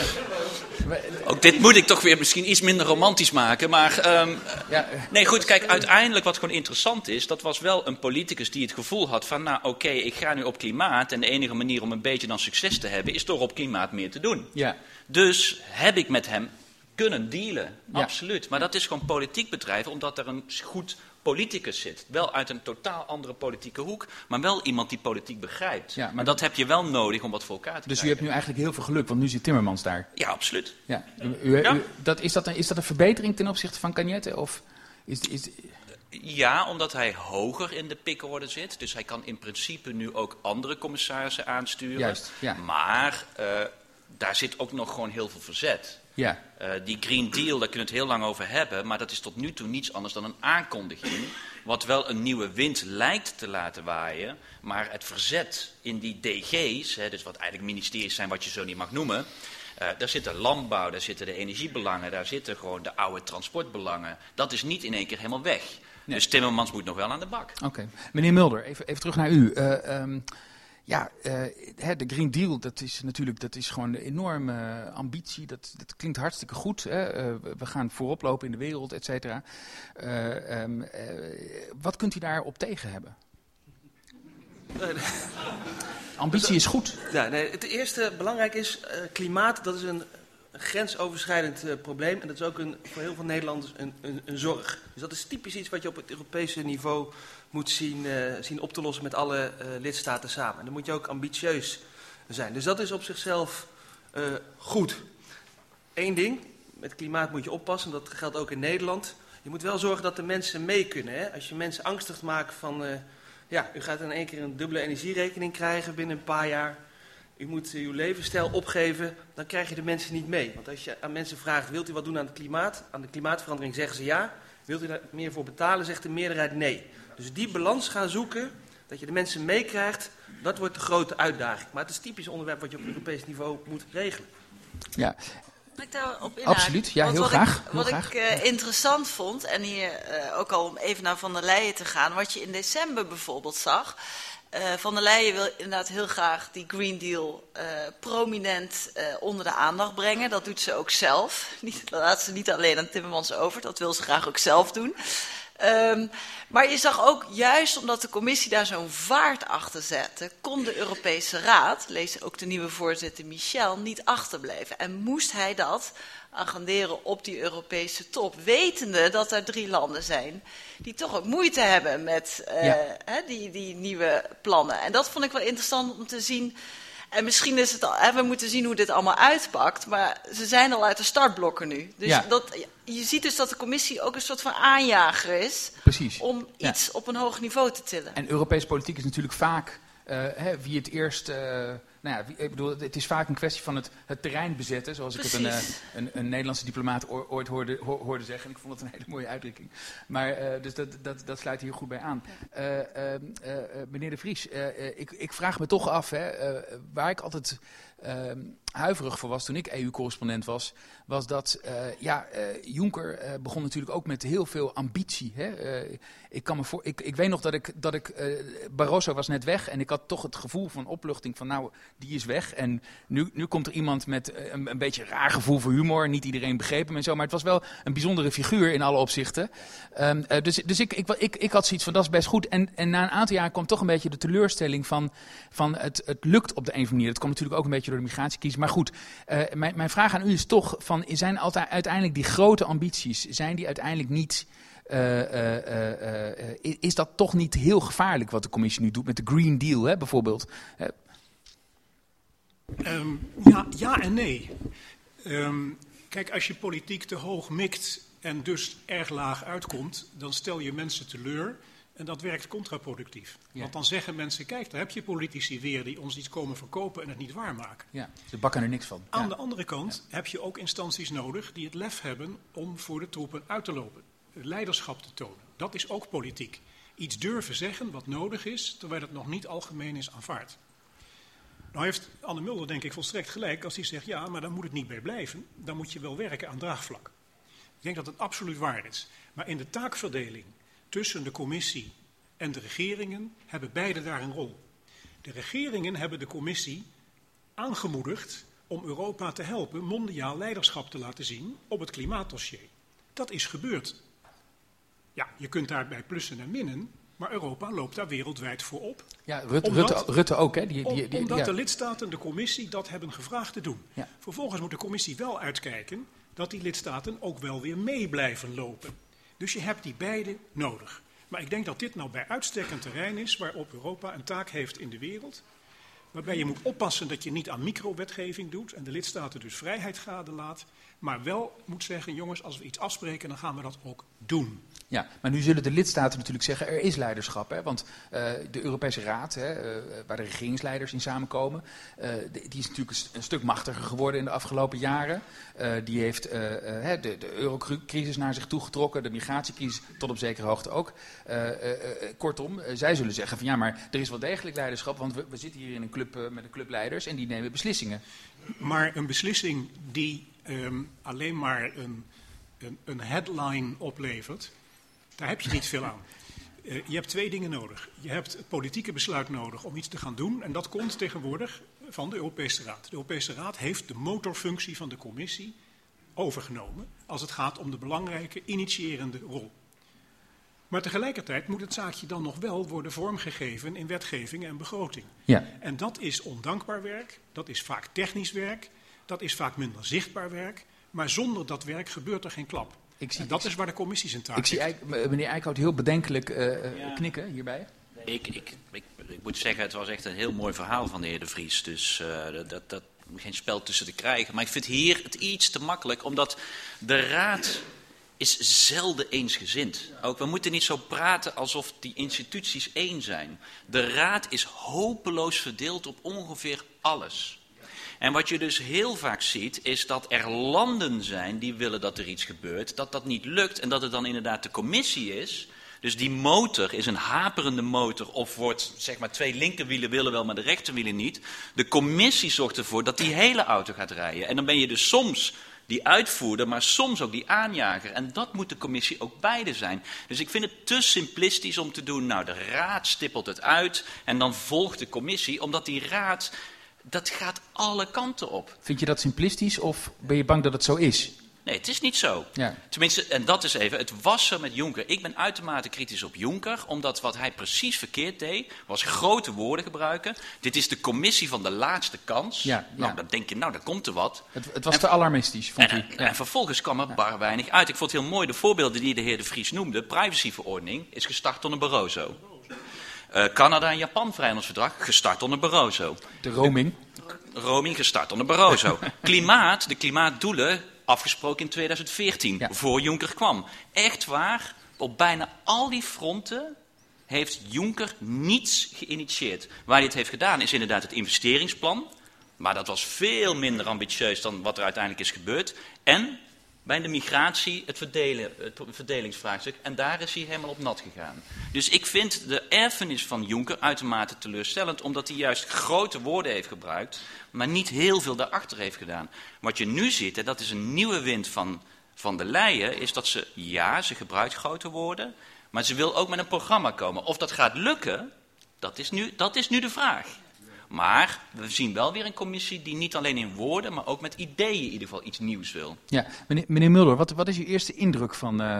Speaker 5: Ook dit moet ik toch weer misschien iets minder romantisch maken, maar... Um, ja. Nee, goed, kijk, uiteindelijk wat gewoon interessant is, dat was wel een politicus die het gevoel had van, nou oké, okay, ik ga nu op klimaat en de enige manier om een beetje dan succes te hebben is door op klimaat meer te doen.
Speaker 1: Ja.
Speaker 5: Dus heb ik met hem kunnen dealen,
Speaker 1: ja.
Speaker 5: absoluut. Maar dat is gewoon politiek bedrijven, omdat er een goed politicus zit. Wel uit een totaal andere politieke hoek, maar wel iemand die politiek begrijpt. Ja, maar dat heb je wel nodig om wat voor elkaar te
Speaker 1: dus
Speaker 5: krijgen.
Speaker 1: U hebt nu eigenlijk heel veel geluk, want nu zit Timmermans daar.
Speaker 5: Ja, absoluut.
Speaker 1: Ja. U, u,
Speaker 5: ja.
Speaker 1: U, dat, is, dat een, is dat een verbetering ten opzichte van Cañete? Of is, is...
Speaker 5: Ja, omdat hij hoger in de pikorde zit. Dus hij kan in principe nu ook andere commissarissen aansturen.
Speaker 1: Juist, ja.
Speaker 5: Maar uh, daar zit ook nog gewoon heel veel verzet.
Speaker 1: Ja.
Speaker 5: Uh, die Green Deal, daar kunnen we het heel lang over hebben, maar dat is tot nu toe niets anders dan een aankondiging. Wat wel een nieuwe wind lijkt te laten waaien, maar het verzet in die D G's, hè, dus wat eigenlijk ministeries zijn wat je zo niet mag noemen, uh, daar zitten landbouw, daar zitten de energiebelangen, daar zitten gewoon de oude transportbelangen. Dat is niet in één keer helemaal weg. Nee. Dus Timmermans moet nog wel aan de bak.
Speaker 1: Oké. Okay. Meneer Mulder, even, even terug naar u. Uh, um... Ja, uh, de Green Deal, dat is natuurlijk dat is gewoon een enorme ambitie. Dat, dat klinkt hartstikke goed. Hè? Uh, we gaan voorop lopen in de wereld, et cetera. Uh, um, uh, wat kunt u daarop tegen hebben? Ambitie is goed.
Speaker 3: Ja, nee, het eerste belangrijk is, uh, klimaat, dat is een grensoverschrijdend uh, probleem. En dat is ook een, voor heel veel Nederlanders een, een, een zorg. Dus dat is typisch iets wat je op het Europese niveau moet zien, uh, zien op te lossen met alle uh, lidstaten samen. En dan moet je ook ambitieus zijn. Dus dat is op zichzelf uh, goed. Eén ding, met klimaat moet je oppassen, dat geldt ook in Nederland. Je moet wel zorgen dat de mensen mee kunnen. Hè? Als je mensen angstig maakt van, uh, ja, u gaat in één keer een dubbele energierekening krijgen binnen een paar jaar. U moet uw levensstijl opgeven, dan krijg je de mensen niet mee. Want als je aan mensen vraagt, wilt u wat doen aan het klimaat? Aan de klimaatverandering zeggen ze ja. Wilt u daar meer voor betalen, zegt de meerderheid nee. Dus die balans gaan zoeken, dat je de mensen meekrijgt, dat wordt de grote uitdaging. Maar het is een typisch onderwerp wat je op Europees niveau moet regelen.
Speaker 1: Ja,
Speaker 4: Ik daarop inhaken?
Speaker 1: Absoluut, ja, heel
Speaker 4: wat
Speaker 1: graag.
Speaker 4: Ik,
Speaker 1: heel
Speaker 4: wat
Speaker 1: graag.
Speaker 4: ik uh, interessant vond, en hier uh, ook al om even naar Van der Leyen te gaan, wat je in december bijvoorbeeld zag. Uh, Van der Leyen wil inderdaad heel graag die Green Deal uh, prominent uh, onder de aandacht brengen. Dat doet ze ook zelf. Niet, dat laat ze niet alleen aan Timmermans over, dat wil ze graag ook zelf doen. Um, maar je zag ook, juist omdat de commissie daar zo'n vaart achter zette, kon de Europese Raad, lees ook de nieuwe voorzitter Michel, niet achterblijven. En moest hij dat agenderen op die Europese top, wetende dat er drie landen zijn die toch ook moeite hebben met uh, ja. hè, die, die nieuwe plannen. En dat vond ik wel interessant om te zien. En misschien is het al, hè, we moeten zien hoe dit allemaal uitpakt, maar ze zijn al uit de startblokken nu. Dus ja. dat, je ziet dus dat de commissie ook een soort van aanjager is.
Speaker 1: Precies.
Speaker 4: Om iets ja. op een hoog niveau te tillen.
Speaker 1: En Europese politiek is natuurlijk vaak uh, hè, wie het eerst. Uh, nou ja, wie, ik bedoel, het is vaak een kwestie van het, het terrein bezetten, zoals Precies. ik het een, uh, een, een Nederlandse diplomaat ooit hoorde, hoorde zeggen. En ik vond het een hele mooie uitdrukking. Maar uh, dus dat, dat, dat sluit hier goed bij aan. Uh, uh, uh, uh, meneer De Vries, uh, uh, ik, ik vraag me toch af, hè, uh, waar ik altijd uh, huiverig voor was toen ik E U-correspondent was, was dat, uh, ja, uh, Juncker uh, begon natuurlijk ook met heel veel ambitie. Hè? Uh, ik, kan me voor, ik, ik weet nog dat ik, dat ik uh, Barroso was net weg en ik had toch het gevoel van opluchting van, nou, die is weg. En nu, nu komt er iemand met uh, een, een beetje een raar gevoel voor humor. Niet iedereen begreep hem en zo, maar het was wel een bijzondere figuur in alle opzichten. Um, uh, dus dus ik, ik, ik, ik had zoiets van, dat is best goed. En, en na een aantal jaar kwam toch een beetje de teleurstelling van, van het, het lukt op de een of andere manier. Dat komt natuurlijk ook een beetje door de migratiecrisis. Maar goed, uh, mijn, mijn vraag aan u is toch, van, zijn altijd, uiteindelijk die grote ambities, zijn die uiteindelijk niet... Uh, uh, uh, uh, is dat toch niet heel gevaarlijk wat de commissie nu doet met de Green Deal, hè, bijvoorbeeld? Uh,
Speaker 2: Um, ja, ja en nee. Um, kijk, als je politiek te hoog mikt en dus erg laag uitkomt, dan stel je mensen teleur en dat werkt contraproductief. Ja. Want dan zeggen mensen, kijk, daar heb je politici weer die ons iets komen verkopen en het niet waarmaken.
Speaker 1: Ja, ze bakken er niks van.
Speaker 2: Aan
Speaker 1: ja.
Speaker 2: de andere kant ja. heb je ook instanties nodig die het lef hebben om voor de troepen uit te lopen. Leiderschap te tonen. Dat is ook politiek. Iets durven zeggen wat nodig is, terwijl het nog niet algemeen is aanvaard. Nou heeft Anne Mulder denk ik volstrekt gelijk als hij zegt, ja, maar dan moet het niet bij blijven. Dan moet je wel werken aan draagvlak. Ik denk dat het absoluut waar is. Maar in de taakverdeling tussen de commissie en de regeringen hebben beide daar een rol. De regeringen hebben de commissie aangemoedigd om Europa te helpen mondiaal leiderschap te laten zien op het klimaatdossier. Dat is gebeurd. Ja, je kunt daarbij plussen en minnen, maar Europa loopt daar wereldwijd voor op.
Speaker 1: Ja, Rutte,
Speaker 2: omdat,
Speaker 1: Rutte, Rutte ook, hè? Die, die, die,
Speaker 2: omdat
Speaker 1: ja.
Speaker 2: de lidstaten de commissie dat hebben gevraagd te doen.
Speaker 1: Ja.
Speaker 2: Vervolgens moet de commissie wel uitkijken dat die lidstaten ook wel weer mee blijven lopen. Dus je hebt die beide nodig. Maar ik denk dat dit nou bij uitstek een terrein is waarop Europa een taak heeft in de wereld. Waarbij je moet oppassen dat je niet aan microwetgeving doet en de lidstaten dus vrijheid gade laat. Maar wel moet zeggen, jongens, als we iets afspreken, dan gaan we dat ook doen.
Speaker 1: Ja, maar nu zullen de lidstaten natuurlijk zeggen, er is leiderschap. Hè? Want uh, de Europese Raad, hè, uh, waar de regeringsleiders in samenkomen, uh, die is natuurlijk een, een stuk machtiger geworden in de afgelopen jaren. Uh, die heeft uh, uh, de, de eurocrisis naar zich toegetrokken, de migratiecrisis tot op zekere hoogte ook. Uh, uh, uh, kortom, uh, zij zullen zeggen van ja, maar er is wel degelijk leiderschap, want we, we zitten hier in een club uh, met een club leiders en die nemen beslissingen.
Speaker 2: Maar een beslissing die um, alleen maar een, een, een headline oplevert, daar heb je niet veel aan. Uh, je hebt twee dingen nodig. Je hebt het politieke besluit nodig om iets te gaan doen. En dat komt tegenwoordig van de Europese Raad. De Europese Raad heeft de motorfunctie van de commissie overgenomen als het gaat om de belangrijke initiërende rol. Maar tegelijkertijd moet het zaakje dan nog wel worden vormgegeven in wetgeving en begroting.
Speaker 1: Ja.
Speaker 2: En dat is ondankbaar werk, dat is vaak technisch werk, dat is vaak minder zichtbaar werk. Maar zonder dat werk gebeurt er geen klap. Ik zie, en dat is waar de commissie zijn taak
Speaker 1: ik zie
Speaker 2: heeft.
Speaker 1: Meneer Eickhout heel bedenkelijk uh, ja. knikken hierbij.
Speaker 5: Ik, ik, ik, ik moet zeggen, het was echt een heel mooi verhaal van de heer De Vries. Dus uh, dat, dat geen spel tussen te krijgen. Maar ik vind hier het iets te makkelijk, omdat de Raad is zelden eensgezind. Ook, we moeten niet zo praten alsof die instituties één zijn. De Raad is hopeloos verdeeld op ongeveer alles. En wat je dus heel vaak ziet, is dat er landen zijn die willen dat er iets gebeurt, dat dat niet lukt en dat het dan inderdaad de commissie is. Dus die motor is een haperende motor of wordt, zeg maar, twee linkerwielen willen wel, maar de rechterwielen niet. De commissie zorgt ervoor dat die hele auto gaat rijden. En dan ben je dus soms die uitvoerder, maar soms ook die aanjager. En dat moet de commissie ook beide zijn. Dus ik vind het te simplistisch om te doen, nou de raad stippelt het uit en dan volgt de commissie, omdat die raad, dat gaat alle kanten op.
Speaker 1: Vind je dat simplistisch of ben je bang dat het zo is?
Speaker 5: Nee, het is niet zo.
Speaker 1: Ja.
Speaker 5: Tenminste, en dat is even, het was zo met Juncker. Ik ben uitermate kritisch op Juncker, omdat wat hij precies verkeerd deed, was grote woorden gebruiken. Dit is de commissie van de laatste kans.
Speaker 1: Ja,
Speaker 5: nou,
Speaker 1: ja.
Speaker 5: dan denk je, nou, daar komt er wat.
Speaker 1: Het, het was
Speaker 5: en,
Speaker 1: te alarmistisch, vond
Speaker 5: en,
Speaker 1: u?
Speaker 5: En, en vervolgens kwam er bar weinig uit. Ik vond het heel mooi, de voorbeelden die de heer De Vries noemde. Privacyverordening is gestart onder Barroso. Uh, Canada en Japan vrijhandelsverdrag, gestart onder Barroso.
Speaker 1: De roaming?
Speaker 5: De, roaming gestart onder Barroso. Klimaat, de klimaatdoelen, afgesproken in tweeduizend veertien, ja. voor Juncker kwam. Echt waar, op bijna al die fronten heeft Juncker niets geïnitieerd. Waar hij het heeft gedaan is inderdaad het investeringsplan. Maar dat was veel minder ambitieus dan wat er uiteindelijk is gebeurd. En bij de migratie het, verdelen, het verdelingsvraagstuk. En daar is hij helemaal op nat gegaan. Dus ik vind de erfenis van Juncker uitermate teleurstellend, omdat hij juist grote woorden heeft gebruikt, maar niet heel veel daarachter heeft gedaan. Wat je nu ziet, en dat is een nieuwe wind van, van der Leyen, is dat ze, ja, ze gebruikt grote woorden, maar ze wil ook met een programma komen. Of dat gaat lukken, dat is nu, dat is nu de vraag. Maar we zien wel weer een commissie die niet alleen in woorden, maar ook met ideeën in ieder geval iets nieuws wil.
Speaker 1: Ja, meneer, meneer Mulder, wat, wat is uw eerste indruk van uh,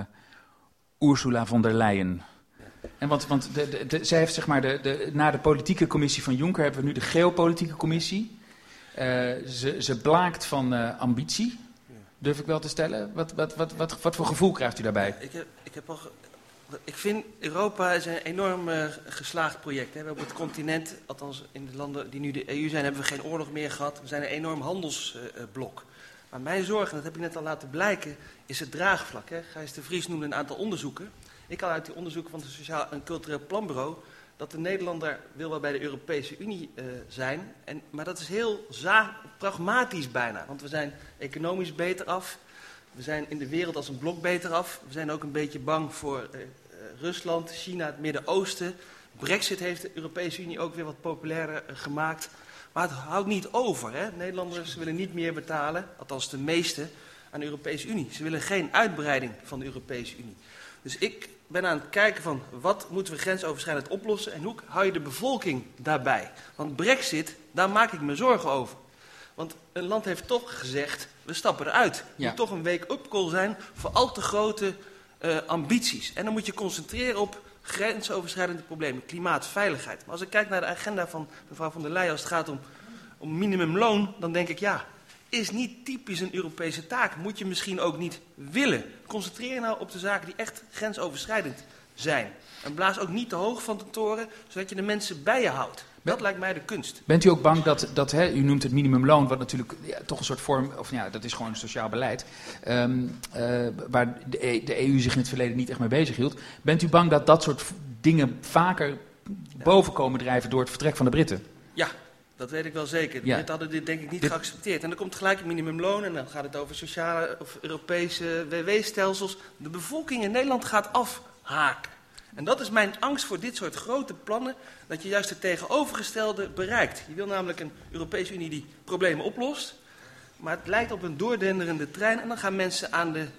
Speaker 1: Ursula von der Leyen? En want, want de, de, de, zij heeft zeg maar de, de, na de politieke commissie van Juncker hebben we nu de geopolitieke commissie. Uh, ze, ze blaakt van uh, ambitie, durf ik wel te stellen. Wat, wat, wat, wat, wat voor gevoel krijgt u daarbij?
Speaker 3: Ik heb, ik heb al ge... Ik vind Europa is een enorm uh, geslaagd project. Hè. We hebben op het continent, althans in de landen die nu de E U zijn, hebben we geen oorlog meer gehad. We zijn een enorm handelsblok. Uh, maar mijn zorg, en dat heb ik net al laten blijken, is het draagvlak. Hè. Gijs de Vries noemde een aantal onderzoeken. Ik haal uit die onderzoeken van het Sociaal en Cultureel Planbureau dat de Nederlander wil wel bij de Europese Unie uh, zijn. En, maar dat is heel za- pragmatisch bijna. Want we zijn economisch beter af. We zijn in de wereld als een blok beter af. We zijn ook een beetje bang voor uh, Rusland, China, het Midden-Oosten. Brexit heeft de Europese Unie ook weer wat populairder uh, gemaakt. Maar het houdt niet over. Hè? Nederlanders willen niet meer betalen, althans de meeste, aan de Europese Unie. Ze willen geen uitbreiding van de Europese Unie. Dus ik ben aan het kijken van wat moeten we grensoverschrijdend oplossen en hoe hou je de bevolking daarbij. Want Brexit, daar maak ik me zorgen over. Want een land heeft toch gezegd, we stappen eruit. Het
Speaker 1: ja.
Speaker 3: moet toch een wake-up call zijn voor al te grote uh, ambities. En dan moet je concentreren op grensoverschrijdende problemen, klimaat, veiligheid. Maar als ik kijk naar de agenda van mevrouw von der Leyen als het gaat om, om minimumloon, dan denk ik ja, is niet typisch een Europese taak. Moet je misschien ook niet willen. Concentreer je nou op de zaken die echt grensoverschrijdend zijn. En blaas ook niet te hoog van de toren, zodat je de mensen bij je houdt. Dat lijkt mij de kunst.
Speaker 1: Bent u ook bang dat, dat hè, u noemt het minimumloon, wat natuurlijk ja, toch een soort vorm, of ja, dat is gewoon een sociaal beleid, um, uh, waar de, e, de E U zich in het verleden niet echt mee bezig hield. Bent u bang dat dat soort dingen vaker ja. boven komen drijven door het vertrek van de Britten?
Speaker 3: Ja, dat weet ik wel zeker. De
Speaker 1: ja.
Speaker 3: Britten hadden dit denk ik niet
Speaker 1: dit...
Speaker 3: geaccepteerd. En dan komt gelijk het minimumloon en dan gaat het over sociale of Europese W W-stelsels. De bevolking in Nederland gaat afhaken. En dat is mijn angst voor dit soort grote plannen, dat je juist het tegenovergestelde bereikt. Je wil namelijk een Europese Unie die problemen oplost, maar het lijkt op een doordenderende trein en dan gaan mensen aan de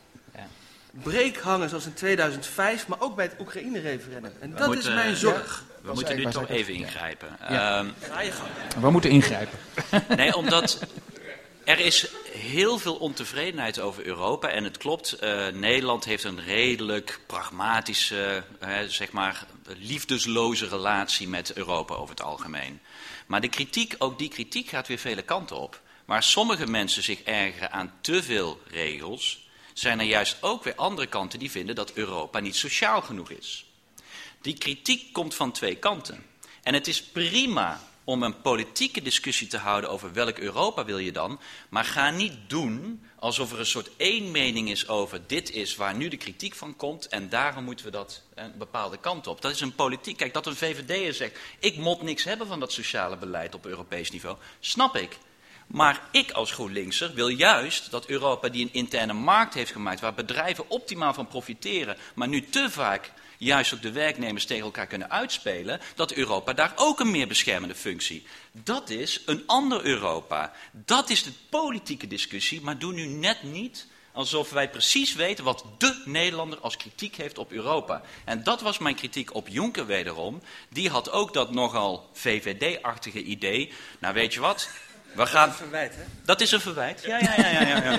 Speaker 3: breek hangen zoals in tweeduizend vijf, maar ook bij het Oekraïne-referendum. En dat
Speaker 5: moeten,
Speaker 3: is mijn zorg.
Speaker 5: Ja, we moeten nu toch even ingrijpen.
Speaker 1: Ja.
Speaker 5: Um,
Speaker 3: Ga je gang.
Speaker 1: We moeten ingrijpen.
Speaker 5: Nee, omdat er is heel veel ontevredenheid over Europa. En het klopt, uh, Nederland heeft een redelijk pragmatische, uh, zeg maar, liefdesloze relatie met Europa over het algemeen. Maar de kritiek, ook die kritiek gaat weer vele kanten op. Waar sommige mensen zich ergeren aan te veel regels, zijn er juist ook weer andere kanten die vinden dat Europa niet sociaal genoeg is. Die kritiek komt van twee kanten. En het is prima om een politieke discussie te houden over welk Europa wil je dan, maar ga niet doen alsof er een soort één mening is over dit is waar nu de kritiek van komt en daarom moeten we dat een bepaalde kant op. Dat is een politiek. Kijk, dat een V V D'er zegt, ik moet niks hebben van dat sociale beleid op Europees niveau, snap ik. Maar ik als GroenLinkser wil juist dat Europa die een interne markt heeft gemaakt, waar bedrijven optimaal van profiteren, maar nu te vaak juist ook de werknemers tegen elkaar kunnen uitspelen, dat Europa daar ook een meer beschermende functie. Dat is een ander Europa. Dat is de politieke discussie, maar doe nu net niet alsof wij precies weten wat de Nederlander als kritiek heeft op Europa. En dat was mijn kritiek op Juncker wederom. Die had ook dat nogal V V D-achtige idee. Nou, weet je wat? We gaan...
Speaker 3: Dat is een verwijt, hè?
Speaker 5: Dat is een verwijt. Ja, ja, ja, ja, ja.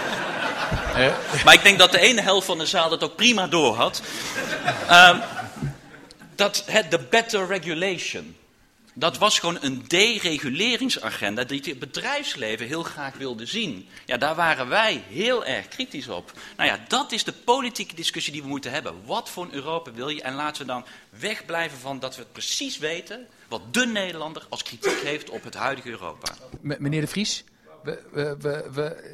Speaker 5: ja. Maar ik denk dat de ene helft van de zaal dat ook prima door had. Um, dat het de better regulation. Dat was gewoon een dereguleringsagenda die het bedrijfsleven heel graag wilde zien. Ja, daar waren wij heel erg kritisch op. Nou ja, dat is de politieke discussie die we moeten hebben. Wat voor een Europa wil je? En laten we dan wegblijven van dat we het precies weten wat de Nederlander als kritiek heeft op het huidige Europa.
Speaker 1: M- meneer De Vries, we... we, we, we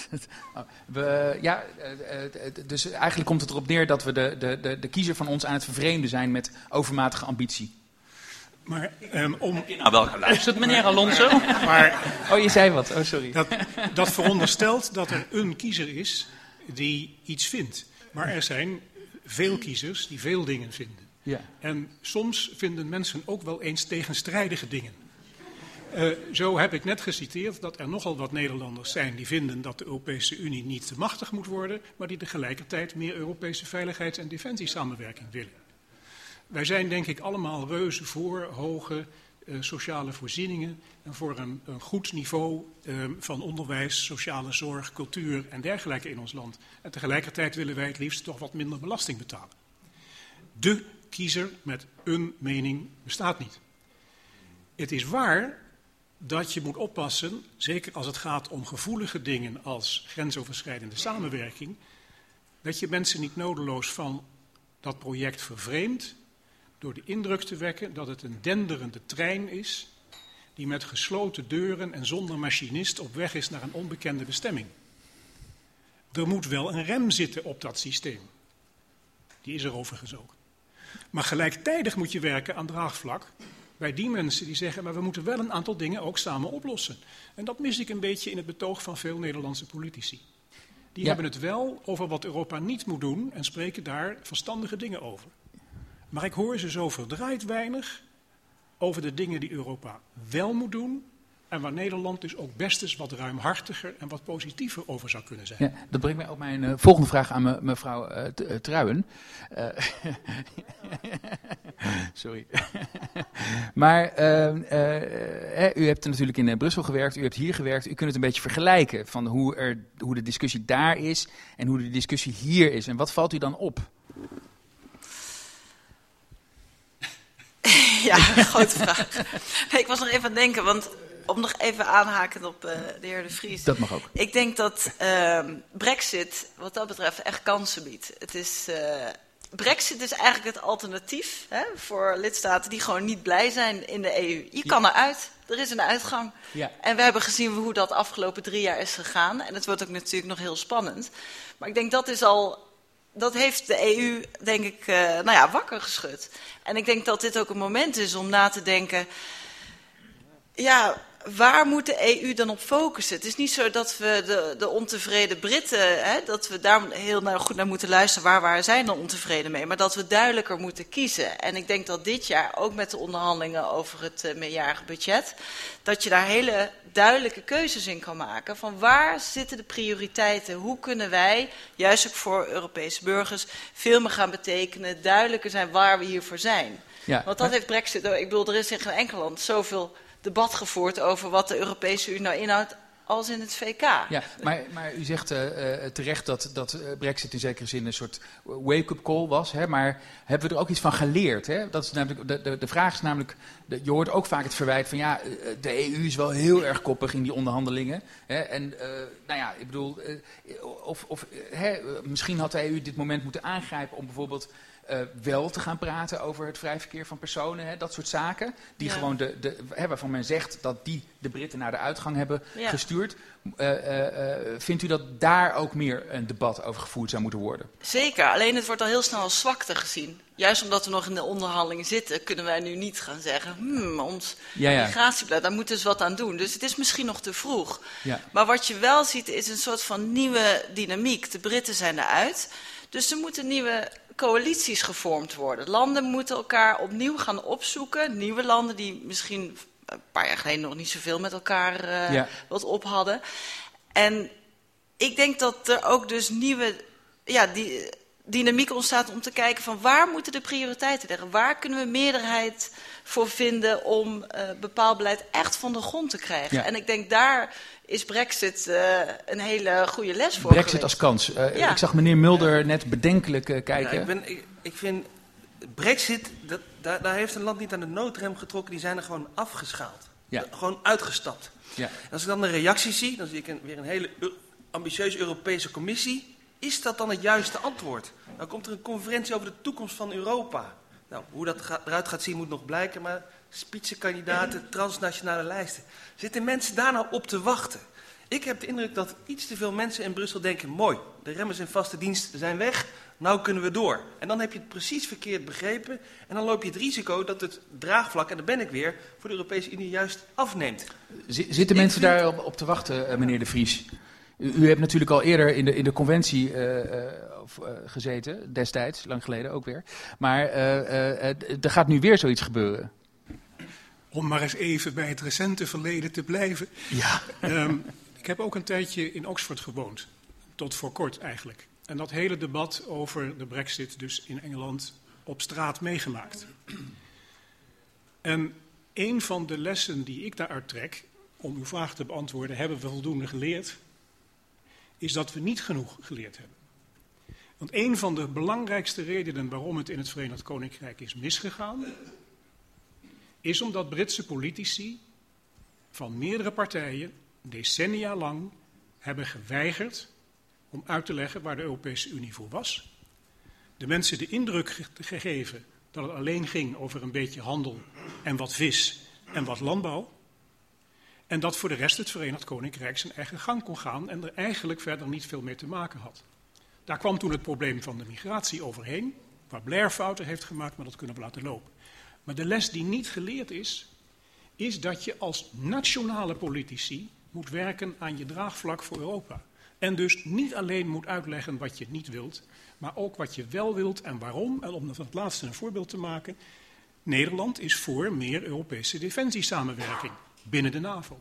Speaker 1: We, ja, dus eigenlijk komt het erop neer dat we de, de, de, de kiezer van ons aan het vervreemden zijn met overmatige ambitie.
Speaker 2: Maar um, om...
Speaker 5: Heb je nou wel geluisterd, meneer Alonso?
Speaker 2: Maar,
Speaker 1: oh, je zei wat. Oh, sorry.
Speaker 2: Dat, dat veronderstelt dat er een kiezer is die iets vindt. Maar er zijn veel kiezers die veel dingen vinden.
Speaker 1: Ja.
Speaker 2: En soms vinden mensen ook wel eens tegenstrijdige dingen. Uh, zo heb ik net geciteerd dat er nogal wat Nederlanders zijn die vinden dat de Europese Unie niet te machtig moet worden, maar die tegelijkertijd meer Europese veiligheids- en defensiesamenwerking willen. Wij zijn denk ik allemaal reuze voor hoge uh, sociale voorzieningen en voor een, een goed niveau uh, van onderwijs, sociale zorg, cultuur en dergelijke in ons land. En tegelijkertijd willen wij het liefst toch wat minder belasting betalen. De kiezer met een mening bestaat niet. Het is waar dat je moet oppassen, zeker als het gaat om gevoelige dingen als grensoverschrijdende samenwerking, dat je mensen niet nodeloos van dat project vervreemdt door de indruk te wekken dat het een denderende trein is die met gesloten deuren en zonder machinist op weg is naar een onbekende bestemming. Er moet wel een rem zitten op dat systeem. Die is er overigens ook. Maar gelijktijdig moet je werken aan draagvlak bij die mensen die zeggen, maar we moeten wel een aantal dingen ook samen oplossen. En dat mis ik een beetje in het betoog van veel Nederlandse politici. Die ja. hebben het wel over wat Europa niet moet doen en spreken daar verstandige dingen over. Maar ik hoor ze zo verdraaid weinig over de dingen die Europa wel moet doen en waar Nederland dus ook best eens wat ruimhartiger en wat positiever over zou kunnen zijn.
Speaker 1: Ja, dat brengt mij op mijn uh, volgende vraag aan me, mevrouw uh, t- uh, Truijen. Uh, sorry. maar uh, uh, u hebt natuurlijk in uh, Brussel gewerkt, u hebt hier gewerkt. U kunt het een beetje vergelijken van hoe, er, hoe de discussie daar is en hoe de discussie hier is. En wat valt u dan op?
Speaker 4: Ja, grote vraag. Nee, ik was nog even aan het denken, want om nog even aanhakend op uh, de heer De Vries.
Speaker 1: Dat mag ook.
Speaker 4: Ik denk dat uh, Brexit wat dat betreft echt kansen biedt. Het is, uh, Brexit is eigenlijk het alternatief hè, voor lidstaten die gewoon niet blij zijn in de E U. Je kan eruit, er is een uitgang. Ja. En we hebben gezien hoe dat afgelopen drie jaar is gegaan. En het wordt ook natuurlijk nog heel spannend. Maar ik denk dat is al... Dat heeft de E U, denk ik, uh, nou ja, wakker geschud. En ik denk dat dit ook een moment is om na te denken... Ja, waar moet de E U dan op focussen? Het is niet zo dat we de, de ontevreden Britten... Hè, dat we daar heel naar, goed naar moeten luisteren... waar waar zijn dan ontevreden mee? Maar dat we duidelijker moeten kiezen. En ik denk dat dit jaar, ook met de onderhandelingen over het uh, meerjarige budget... dat je daar hele duidelijke keuzes in kan maken... van waar zitten de prioriteiten? Hoe kunnen wij, juist ook voor Europese burgers... veel meer gaan betekenen, duidelijker zijn waar we hiervoor zijn? Ja, Want dat maar... heeft Brexit... Ik bedoel, er is in geen enkel land zoveel... debat gevoerd over wat de Europese Unie nou inhoudt als in het V K.
Speaker 1: Ja, maar, maar u zegt uh, uh, terecht dat, dat uh, Brexit in zekere zin een soort wake-up call was. Hè? Maar hebben we er ook iets van geleerd? Hè? Dat is namelijk, de, de, de vraag is namelijk, de, je hoort ook vaak het verwijt van ja, de E U is wel heel erg koppig in die onderhandelingen. Hè? En uh, nou ja, ik bedoel, uh, of, of uh, hè, misschien had de E U dit moment moeten aangrijpen om bijvoorbeeld uh, wel te gaan praten over het vrij verkeer van personen, hè, dat soort zaken. Die
Speaker 4: ja.
Speaker 1: gewoon de, de, hè, waarvan men zegt dat die de Britten naar de uitgang hebben ja. gestuurd. Uh, uh, uh, vindt u dat daar ook meer een debat over gevoerd zou moeten worden?
Speaker 4: Zeker, alleen het wordt al heel snel als zwakte gezien. Juist omdat we nog in de onderhandeling zitten, kunnen wij nu niet gaan zeggen, hmm, ons
Speaker 1: ja, ja.
Speaker 4: migratiebeleid, daar moeten we dus wat aan doen. Dus het is misschien nog te vroeg.
Speaker 1: Ja.
Speaker 4: Maar wat je wel ziet is een soort van nieuwe dynamiek. De Britten zijn eruit, dus er moeten nieuwe coalities gevormd worden. Landen moeten elkaar opnieuw gaan opzoeken. Nieuwe landen die misschien een paar jaar geleden nog niet zoveel met elkaar uh, ja. wat op hadden. En ik denk dat er ook dus nieuwe ja, die, dynamiek ontstaat om te kijken van waar moeten de prioriteiten liggen? Waar kunnen we meerderheid voor vinden om uh, bepaald beleid echt van de grond te krijgen? Ja. En ik denk daar is Brexit uh, een hele goede les voor
Speaker 1: Brexit
Speaker 4: geweest.
Speaker 1: als kans. Uh, ja. Ik zag meneer Mulder
Speaker 3: ja.
Speaker 1: net bedenkelijk uh, kijken.
Speaker 3: Ja, ik, ben, ik, ik vind Brexit, dat, daar, daar heeft een land niet aan de noodrem getrokken. Die zijn er gewoon afgeschaald. Ja. Gewoon uitgestapt. Ja. En als ik dan de reacties zie, dan zie ik een, weer een hele ambitieuze Europese Commissie. Is dat dan het juiste antwoord? Dan komt er een conferentie over de toekomst van Europa. Nou, hoe dat gaat, eruit gaat zien moet nog blijken, maar spitsenkandidaten, transnationale lijsten. Zitten mensen daar nou op te wachten? Ik heb de indruk dat iets te veel mensen in Brussel denken, mooi, de remmers in vaste dienst zijn weg, nou kunnen we door. En dan heb je het precies verkeerd begrepen en dan loop je het risico dat het draagvlak, en daar ben ik weer, voor de Europese Unie juist afneemt.
Speaker 1: Z- zitten mensen vind... daar op, op te wachten, meneer De Vries? U, u hebt natuurlijk al eerder in de, in de conventie uh, uh, uh, gezeten, destijds, lang geleden ook weer. Maar uh, uh, uh, er gaat nu weer zoiets gebeuren.
Speaker 2: Om maar eens even bij het recente verleden te blijven.
Speaker 1: Ja.
Speaker 2: Um, ik heb ook een tijdje in Oxford gewoond, tot voor kort eigenlijk. En dat hele debat over de Brexit dus in Engeland op straat meegemaakt. En een van de lessen die ik daaruit trek, om uw vraag te beantwoorden, hebben we voldoende geleerd, is dat we niet genoeg geleerd hebben. Want een van de belangrijkste redenen waarom het in het Verenigd Koninkrijk is misgegaan, is omdat Britse politici van meerdere partijen decennia lang hebben geweigerd om uit te leggen waar de Europese Unie voor was. De mensen de indruk ge- gegeven dat het alleen ging over een beetje handel en wat vis en wat landbouw. En dat voor de rest het Verenigd Koninkrijk zijn eigen gang kon gaan en er eigenlijk verder niet veel mee te maken had. Daar kwam toen het probleem van de migratie overheen, waar Blair fouten heeft gemaakt, maar dat kunnen we laten lopen. Maar de les die niet geleerd is, is dat je als nationale politici moet werken aan je draagvlak voor Europa. En dus niet alleen moet uitleggen wat je niet wilt, maar ook wat je wel wilt en waarom. En om het laatste een voorbeeld te maken, Nederland is voor meer Europese defensiesamenwerking binnen de NAVO.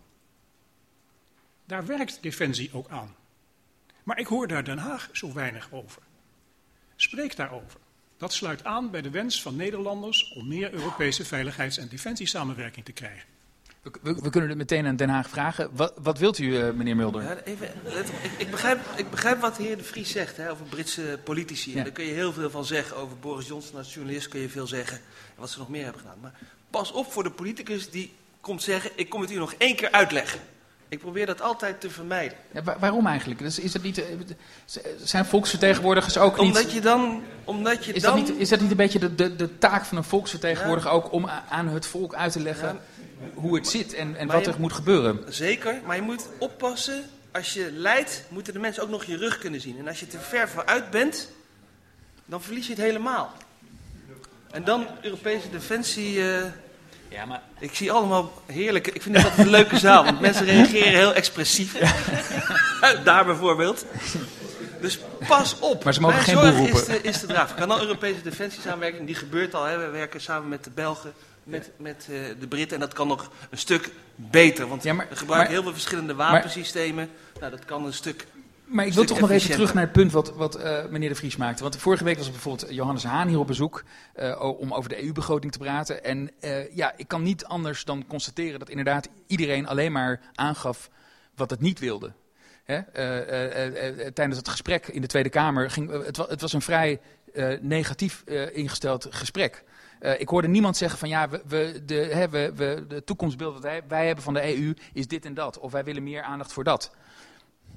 Speaker 2: Daar werkt Defensie ook aan. Maar ik hoor daar Den Haag zo weinig over. Spreek daarover. Dat sluit aan bij de wens van Nederlanders om meer Europese veiligheids- en defensiesamenwerking te krijgen.
Speaker 1: We, we, we kunnen het meteen aan Den Haag vragen. Wat, wat wilt u, uh, meneer Mulder?
Speaker 3: Ja, even, let op, ik, ik, begrijp, ik begrijp wat de heer De Vries zegt hè, over Britse politici. Ja. En daar kun je heel veel van zeggen. Over Boris Johnson als journalist kun je veel zeggen. En wat ze nog meer hebben gedaan. Maar pas op voor de politicus die komt zeggen, ik kom het u nog één keer uitleggen. Ik probeer dat altijd te vermijden.
Speaker 1: Ja, waar, waarom eigenlijk? Dus is dat niet, zijn volksvertegenwoordigers ook niet...
Speaker 3: Omdat je dan... Omdat je
Speaker 1: is,
Speaker 3: dan
Speaker 1: dat niet is dat niet een beetje de, de, de taak van een volksvertegenwoordiger ja. ook om aan het volk uit te leggen ja. hoe het zit en, en wat
Speaker 3: je,
Speaker 1: er moet gebeuren?
Speaker 3: Zeker, maar je moet oppassen. Als je leidt, moeten de mensen ook nog je rug kunnen zien. En als je te ver vooruit bent, dan verlies je het helemaal. En dan Europese defensie... Uh,
Speaker 5: Ja, maar...
Speaker 3: Ik zie allemaal heerlijk. Ik vind het altijd een leuke zaal, want mensen reageren heel expressief. Daar bijvoorbeeld. Dus pas op.
Speaker 1: Maar ze mogen
Speaker 3: Mijn
Speaker 1: geen
Speaker 3: zorg
Speaker 1: boer roepen.
Speaker 3: is de, is de draaf. Kan dan Europese defensiesamenwerking, die gebeurt al. Hè. We werken samen met de Belgen, met, met uh, de Britten. En dat kan nog een stuk beter. Want ja, maar, we gebruiken maar, heel veel verschillende wapensystemen. Maar, nou, dat kan een stuk...
Speaker 1: Maar ik wil toch nog even terug naar het punt wat, wat uh, meneer De Vries maakte. Want vorige week was er bijvoorbeeld Johannes Haan hier op bezoek uh, om over de E U-begroting te praten. En uh, ja, ik kan niet anders dan constateren dat inderdaad iedereen alleen maar aangaf wat het niet wilde. Hè? Uh, uh, uh, uh, tijdens het gesprek in de Tweede Kamer ging uh, het, wa- het was een vrij uh, negatief uh, ingesteld gesprek. Uh, ik hoorde niemand zeggen van ja, we, we, de, hè, we, we, de toekomstbeeld dat wij, wij hebben van de E U is dit en dat. Of wij willen meer aandacht voor dat.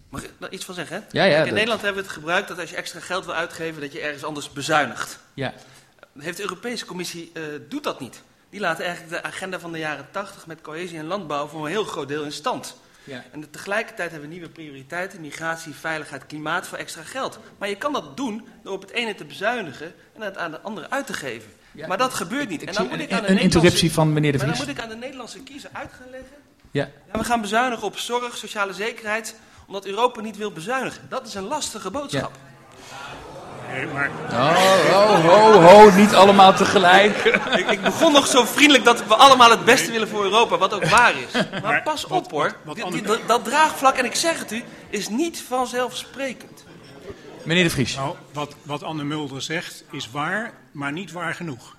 Speaker 3: Mag ik daar iets van zeggen? Hè?
Speaker 1: Ja, ja,
Speaker 3: Kijk, in
Speaker 1: dat...
Speaker 3: Nederland hebben we het gebruikt dat als je extra geld wil uitgeven, dat je ergens anders bezuinigt.
Speaker 1: Ja.
Speaker 3: Heeft de Europese Commissie uh, doet dat niet. Die laten eigenlijk de agenda van de jaren tachtig met cohesie en landbouw voor een heel groot deel in stand.
Speaker 1: Ja.
Speaker 3: En tegelijkertijd hebben we nieuwe prioriteiten, migratie, veiligheid, klimaat voor extra geld. Maar je kan dat doen door op het ene te bezuinigen en het aan de andere uit te geven. Ja. Maar dat gebeurt niet.
Speaker 1: Ik
Speaker 3: en dan moet ik aan de
Speaker 1: een interruptie van meneer De Vries.
Speaker 3: Maar dan moet ik aan de Nederlandse kiezer uit gaan leggen.
Speaker 1: Ja.
Speaker 3: Ja, we gaan bezuinigen op zorg, sociale zekerheid, omdat Europa niet wil bezuinigen. Dat is een lastige boodschap.
Speaker 1: Ja.
Speaker 2: Nee, maar...
Speaker 1: Oh, oh, ho, ho, niet allemaal tegelijk.
Speaker 3: ik, ik begon nog zo vriendelijk dat we allemaal het beste willen voor Europa, wat ook waar is. Maar, maar pas
Speaker 2: wat,
Speaker 3: op hoor,
Speaker 2: wat, wat
Speaker 3: die, die, dat, dat draagvlak, en ik zeg het u, is niet vanzelfsprekend.
Speaker 1: Meneer De Vries.
Speaker 2: Nou, wat, wat Anne Mulder zegt is waar, maar niet waar genoeg.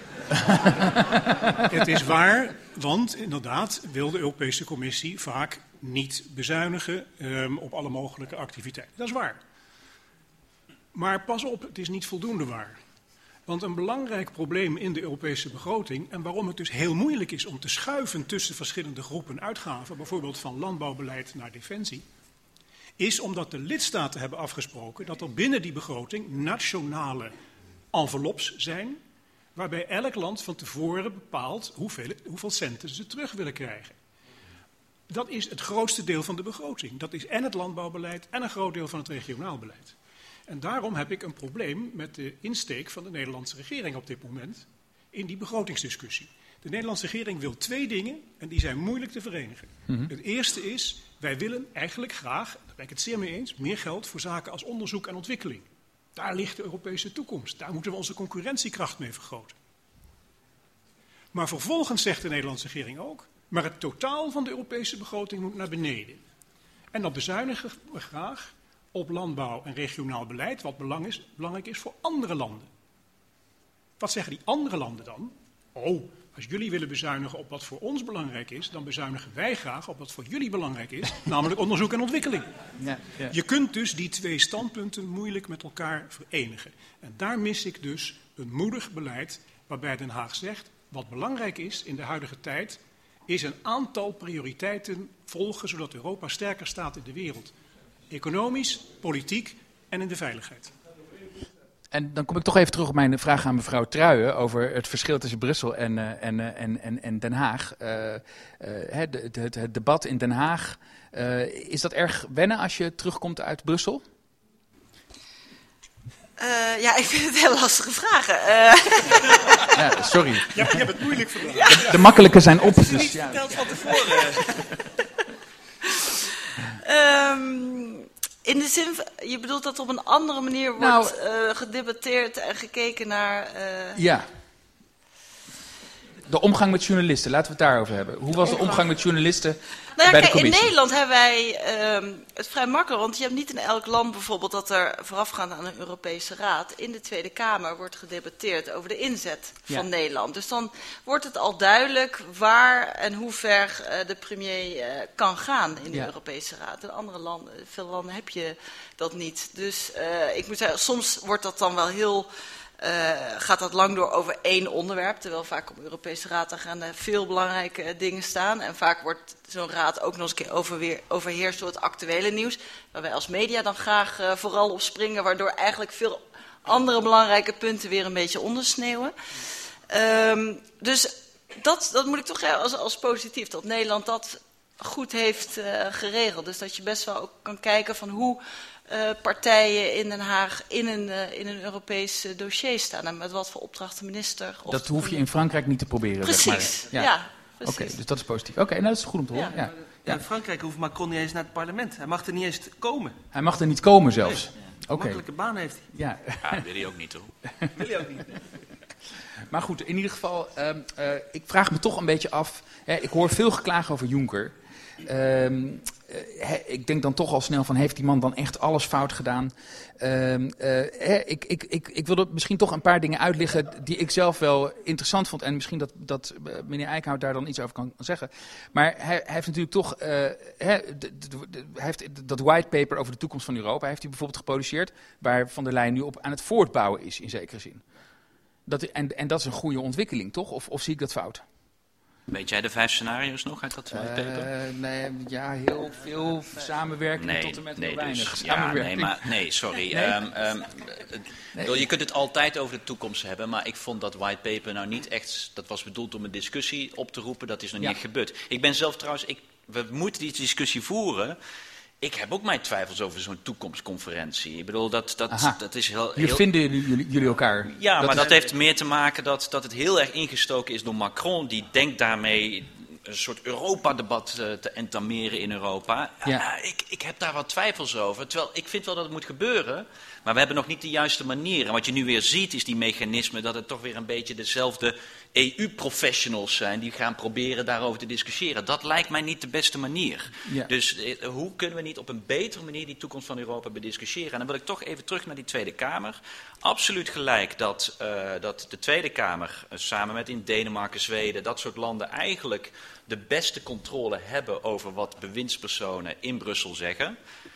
Speaker 2: Het is waar, want inderdaad wil de Europese Commissie vaak niet bezuinigen um, op alle mogelijke activiteiten. Dat is waar. Maar pas op, het is niet voldoende waar. Want een belangrijk probleem in de Europese begroting, en waarom het dus heel moeilijk is om te schuiven tussen verschillende groepen uitgaven, bijvoorbeeld van landbouwbeleid naar defensie, is omdat de lidstaten hebben afgesproken dat er binnen die begroting nationale enveloppes zijn, waarbij elk land van tevoren bepaalt hoeveel, hoeveel centen ze terug willen krijgen. Dat is het grootste deel van de begroting. Dat is en het landbouwbeleid en een groot deel van het regionaal beleid. En daarom heb ik een probleem met de insteek van de Nederlandse regering op dit moment in die begrotingsdiscussie. De Nederlandse regering wil twee dingen en die zijn moeilijk te verenigen. Mm-hmm. Het eerste is, wij willen eigenlijk graag, daar ben ik het zeer mee eens, meer geld voor zaken als onderzoek en ontwikkeling. Daar ligt de Europese toekomst. Daar moeten we onze concurrentiekracht mee vergroten. Maar vervolgens zegt de Nederlandse regering ook, maar het totaal van de Europese begroting moet naar beneden. En dan bezuinigen we graag op landbouw en regionaal beleid, wat belang is, belangrijk is voor andere landen. Wat zeggen die andere landen dan? Oh, als jullie willen bezuinigen op wat voor ons belangrijk is, dan bezuinigen wij graag op wat voor jullie belangrijk is, namelijk onderzoek en ontwikkeling. Ja, ja. Je kunt dus die twee standpunten moeilijk met elkaar verenigen. En daar mis ik dus een moedig beleid waarbij Den Haag zegt, wat belangrijk is in de huidige tijd, is een aantal prioriteiten volgen, zodat Europa sterker staat in de wereld. Economisch, politiek en in de veiligheid.
Speaker 1: En dan kom ik toch even terug op mijn vraag aan mevrouw Truijen over het verschil tussen Brussel en, uh, en, uh, en, en, en Den Haag. Uh, uh, het, het, het debat in Den Haag, uh, is dat erg wennen als je terugkomt uit Brussel?
Speaker 4: Uh, ja, ik vind het heel lastige vragen. Uh.
Speaker 1: Ja, sorry.
Speaker 2: Ja, je hebt het moeilijk voor
Speaker 1: ja. de, de makkelijke zijn op.
Speaker 3: Het is
Speaker 1: dus,
Speaker 3: niet
Speaker 1: ja.
Speaker 3: verteld van tevoren.
Speaker 4: um, in de zin, je bedoelt dat op een andere manier wordt nou, uh, gedebatteerd en gekeken naar... Uh...
Speaker 1: Ja. De omgang met journalisten, laten we het daarover hebben. Hoe was de omgang met journalisten
Speaker 4: nou ja,
Speaker 1: bij
Speaker 4: kijk,
Speaker 1: de commissie?
Speaker 4: In Nederland hebben wij um, het vrij makkelijk, want je hebt niet in elk land bijvoorbeeld dat er voorafgaand aan een Europese Raad in de Tweede Kamer wordt gedebatteerd over de inzet van ja. Nederland. Dus dan wordt het al duidelijk waar en hoe ver uh, de premier uh, kan gaan in de ja. Europese Raad. In andere landen, veel landen heb je dat niet. Dus uh, ik moet zeggen, soms wordt dat dan wel heel... Uh, gaat dat lang door over één onderwerp, terwijl vaak op de Europese Raad gaan er veel belangrijke uh, dingen staan. En vaak wordt zo'n raad ook nog eens een keer overweer, overheerst door het actuele nieuws, waar wij als media dan graag uh, vooral op springen, waardoor eigenlijk veel andere belangrijke punten weer een beetje ondersneeuwen. Um, dus dat, dat moet ik toch als, als positief, dat Nederland dat goed heeft uh, geregeld. Dus dat je best wel ook kan kijken van hoe... Uh, partijen in Den Haag in een, uh, in een Europees uh, dossier staan. En met wat voor opdracht de minister... Of
Speaker 1: dat hoef je in Frankrijk niet te proberen.
Speaker 4: Precies,
Speaker 1: zeg maar.
Speaker 4: ja. ja
Speaker 1: Oké, okay, dus dat is positief. Oké, okay, nou dat is goed om te horen. Ja.
Speaker 3: Ja. Ja, in Frankrijk hoeft Macron niet eens naar het parlement. Hij mag er niet eens komen.
Speaker 1: Hij mag er niet komen zelfs.
Speaker 3: Nee. Ja.
Speaker 1: Okay.
Speaker 3: Makkelijke baan heeft hij.
Speaker 1: Ja,
Speaker 5: ja dat wil hij ook niet hoor.
Speaker 3: Wil hij ook niet.
Speaker 1: Maar goed, in ieder geval, uh, uh, ik vraag me toch een beetje af. Hè, ik hoor veel geklaag over Juncker. Um, uh, he, ik denk dan toch al snel van, heeft die man dan echt alles fout gedaan? Um, uh, he, ik, ik, ik, ik wilde misschien toch een paar dingen uitleggen die ik zelf wel interessant vond. En misschien dat, dat uh, meneer Eickhout daar dan iets over kan zeggen. Maar hij, hij heeft natuurlijk toch, uh, he, de, de, de, hij heeft dat whitepaper over de toekomst van Europa, heeft hij bijvoorbeeld geproduceerd, waar Van der Leyen nu op aan het voortbouwen is in zekere zin. Dat, en, en dat is een goede ontwikkeling, toch? Of, of zie ik dat fout?
Speaker 5: Weet jij de vijf scenario's nog uit dat white paper?
Speaker 1: Uh, nee, ja, heel veel samenwerking
Speaker 5: nee,
Speaker 1: tot en met
Speaker 5: nee,
Speaker 1: heel weinig
Speaker 5: dus,
Speaker 1: samenwerking.
Speaker 5: Ja, nee, maar, nee, sorry. nee? Um, um, nee. Je kunt het altijd over de toekomst hebben, maar ik vond dat white paper nou niet echt... Dat was bedoeld om een discussie op te roepen, dat is nog ja. niet echt gebeurd. Ik ben zelf trouwens... Ik, we moeten die discussie voeren... Ik heb ook mijn twijfels over zo'n toekomstconferentie. Ik bedoel, dat, dat, dat is heel...
Speaker 1: Jullie
Speaker 5: heel...
Speaker 1: vinden jullie, jullie elkaar?
Speaker 5: Ja, dat maar
Speaker 1: is...
Speaker 5: dat heeft meer te maken dat, dat het heel erg ingestoken is door Macron. Die denkt daarmee een soort Europa-debat uh, te entameren in Europa. Ja. Uh, ik, ik heb daar wat twijfels over. Terwijl ik vind wel dat het moet gebeuren. Maar we hebben nog niet de juiste manier. En wat je nu weer ziet is die mechanismen dat het toch weer een beetje dezelfde E U-professionals zijn die gaan proberen daarover te discussiëren. Dat lijkt mij niet de beste manier. Ja. Dus eh, hoe kunnen we niet op een betere manier die toekomst van Europa bediscussiëren? En dan wil ik toch even terug naar die Tweede Kamer. Absoluut gelijk dat, uh, dat de Tweede Kamer uh, samen met in Denemarken, Zweden, dat soort landen eigenlijk de beste controle hebben over wat bewindspersonen in Brussel zeggen.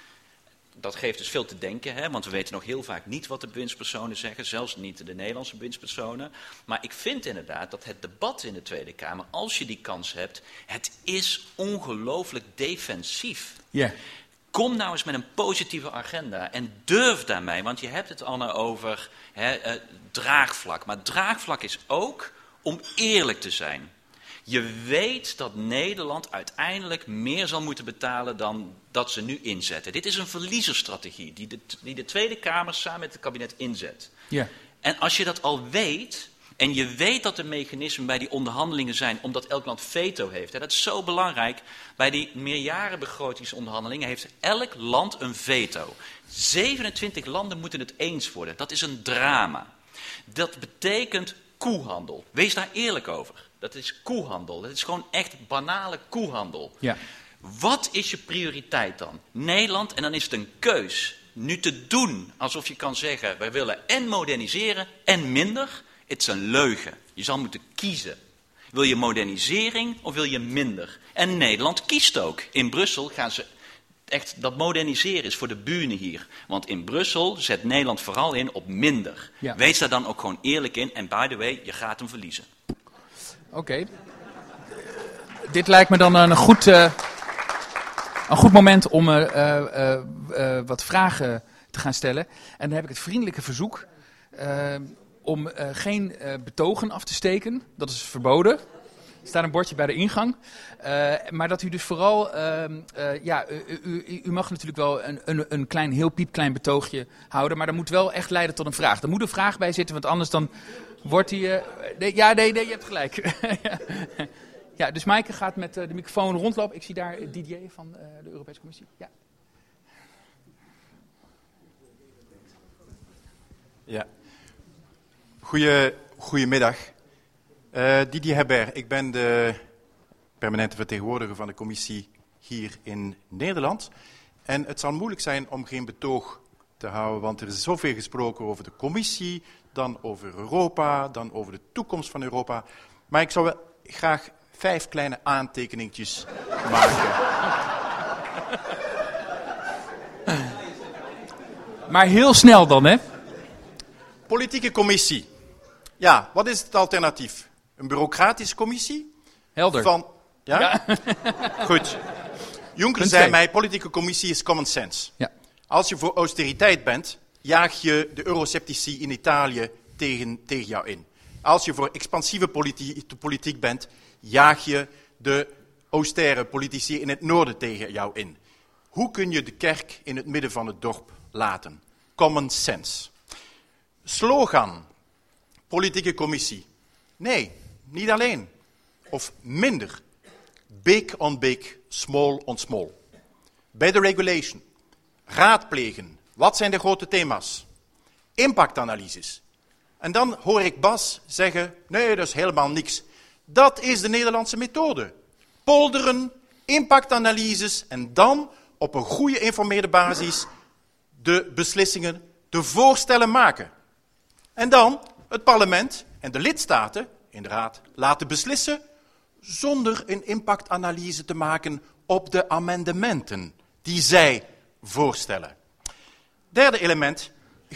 Speaker 5: Dat geeft dus veel te denken, hè, want we weten nog heel vaak niet wat de bewindspersonen zeggen, zelfs niet de Nederlandse bewindspersonen. Maar ik vind inderdaad dat het debat in de Tweede Kamer, als je die kans hebt, het is ongelooflijk defensief.
Speaker 1: Yeah.
Speaker 5: Kom nou eens met een positieve agenda en durf daarmee, want je hebt het al nou over hè, uh, draagvlak. Maar draagvlak is ook om eerlijk te zijn. Je weet dat Nederland uiteindelijk meer zal moeten betalen dan dat ze nu inzetten. Dit is een verliezersstrategie die de, die de Tweede Kamer samen met het kabinet inzet.
Speaker 1: Ja.
Speaker 5: En als je dat al weet, en je weet dat er mechanismen bij die onderhandelingen zijn, omdat elk land veto heeft. Hè, dat is zo belangrijk. Bij die meerjarenbegrotingsonderhandelingen heeft elk land een veto. zevenentwintig landen moeten het eens worden. Dat is een drama. Dat betekent koehandel. Wees daar eerlijk over. Dat is koehandel. Dat is gewoon echt banale koehandel.
Speaker 1: Ja.
Speaker 5: Wat is je prioriteit dan? Nederland, en dan is het een keus. Nu te doen alsof je kan zeggen, wij willen en moderniseren en minder. Het is een leugen. Je zal moeten kiezen. Wil je modernisering of wil je minder? En Nederland kiest ook. In Brussel gaan ze echt, dat moderniseren is voor de buren hier. Want in Brussel zet Nederland vooral in op minder. Ja. Wees daar dan ook gewoon eerlijk in. En by the way, je gaat hem verliezen.
Speaker 1: Oké. Okay. Dit lijkt me dan een goed, uh, een goed moment om uh, uh, uh, wat vragen te gaan stellen. En dan heb ik het vriendelijke verzoek uh, om uh, geen uh, betogen af te steken. Dat is verboden. Er staat een bordje bij de ingang. Uh, maar dat u dus vooral... Uh, uh, ja, u, u, u mag natuurlijk wel een, een, een klein, heel piepklein betoogje houden. Maar dat moet wel echt leiden tot een vraag. Er moet een vraag bij zitten, want anders dan wordt die... Uh, nee, ja, nee, nee, je hebt gelijk. Ja, dus Maaike gaat met uh, de microfoon rondlopen. Ik zie daar Didier van uh, de Europese Commissie. Ja.
Speaker 6: Ja. Goeie, goedemiddag. Uh, Didier Hebert, ik ben de permanente vertegenwoordiger van de commissie hier in Nederland. En het zal moeilijk zijn om geen betoog te houden, want er is zoveel gesproken over de commissie, dan over Europa, dan over de toekomst van Europa. Maar ik zou wel graag vijf kleine aantekeningetjes maken.
Speaker 1: Maar heel snel dan, hè?
Speaker 6: Politieke commissie. Ja, wat is het alternatief? Een bureaucratische commissie?
Speaker 1: Helder.
Speaker 6: Van, ja?
Speaker 1: Ja.
Speaker 6: Goed. Juncker zei mij, politieke commissie is common sense.
Speaker 1: Ja.
Speaker 6: Als je voor austeriteit bent, jaag je de eurosceptici in Italië tegen, tegen jou in. Als je voor expansieve politi- politiek bent, jaag je de austere politici in het noorden tegen jou in. Hoe kun je de kerk in het midden van het dorp laten? Common sense. Slogan. Politieke commissie. Nee, niet alleen. Of minder. Big on big, small on small. Bij de regulation. Raadplegen. Wat zijn de grote thema's? Impactanalyses. En dan hoor ik Bas zeggen, nee, dat is helemaal niks. Dat is de Nederlandse methode. Polderen, impactanalyses en dan op een goede informeerde basis de beslissingen, de voorstellen maken. En dan het parlement en de lidstaten in de raad laten beslissen zonder een impactanalyse te maken op de amendementen die zij voorstellen. Derde element,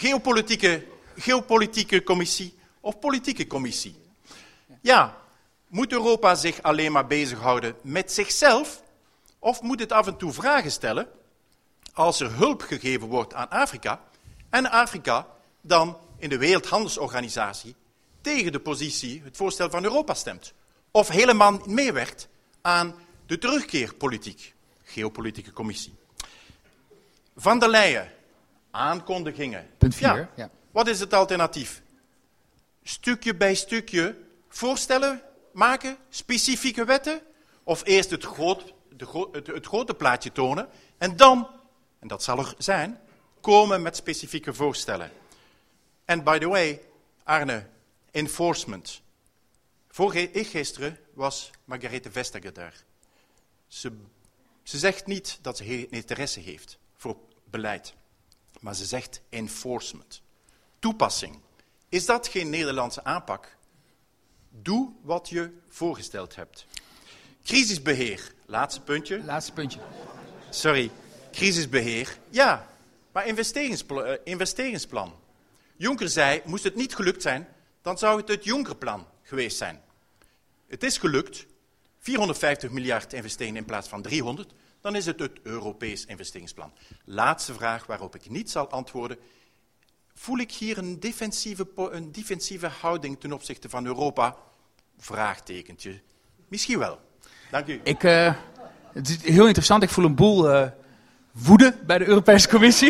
Speaker 6: geopolitieke, geopolitieke commissie of politieke commissie. Ja, Moet Europa zich alleen maar bezighouden met zichzelf? Of moet het af en toe vragen stellen als er hulp gegeven wordt aan Afrika en Afrika dan in de Wereldhandelsorganisatie tegen de positie, het voorstel van Europa stemt? Of helemaal meewerkt aan de terugkeerpolitiek, geopolitieke commissie. Van der Leyen, aankondigingen.
Speaker 1: Punt vier.
Speaker 6: Ja.
Speaker 1: Ja.
Speaker 6: Wat is het alternatief? Stukje bij stukje voorstellen maken, specifieke wetten? Of eerst het, groot, de gro- het, het grote plaatje tonen en dan, en dat zal er zijn, komen met specifieke voorstellen. En by the way, Arne, enforcement. Vorige gisteren was Margrethe Vestager daar. Ze, ze zegt niet dat ze geen interesse heeft voor beleid, maar ze zegt enforcement. Toepassing. Is dat geen Nederlandse aanpak? Doe wat je voorgesteld hebt. Crisisbeheer, laatste puntje.
Speaker 1: Laatste puntje.
Speaker 6: Sorry, crisisbeheer. Ja, maar investeringsplan. Uh, investeringsplan. Juncker zei, moest het niet gelukt zijn, dan zou het het Junckerplan geweest zijn. Het is gelukt, vierhonderdvijftig miljard investeren in plaats van driehonderd, dan is het het Europees investeringsplan. Laatste vraag waarop ik niet zal antwoorden. Voel ik hier een defensieve, een defensieve houding ten opzichte van Europa? Vraagtekentje. Misschien wel. Dank u.
Speaker 1: Ik, uh, het is heel interessant, ik voel een boel uh, woede bij de Europese Commissie.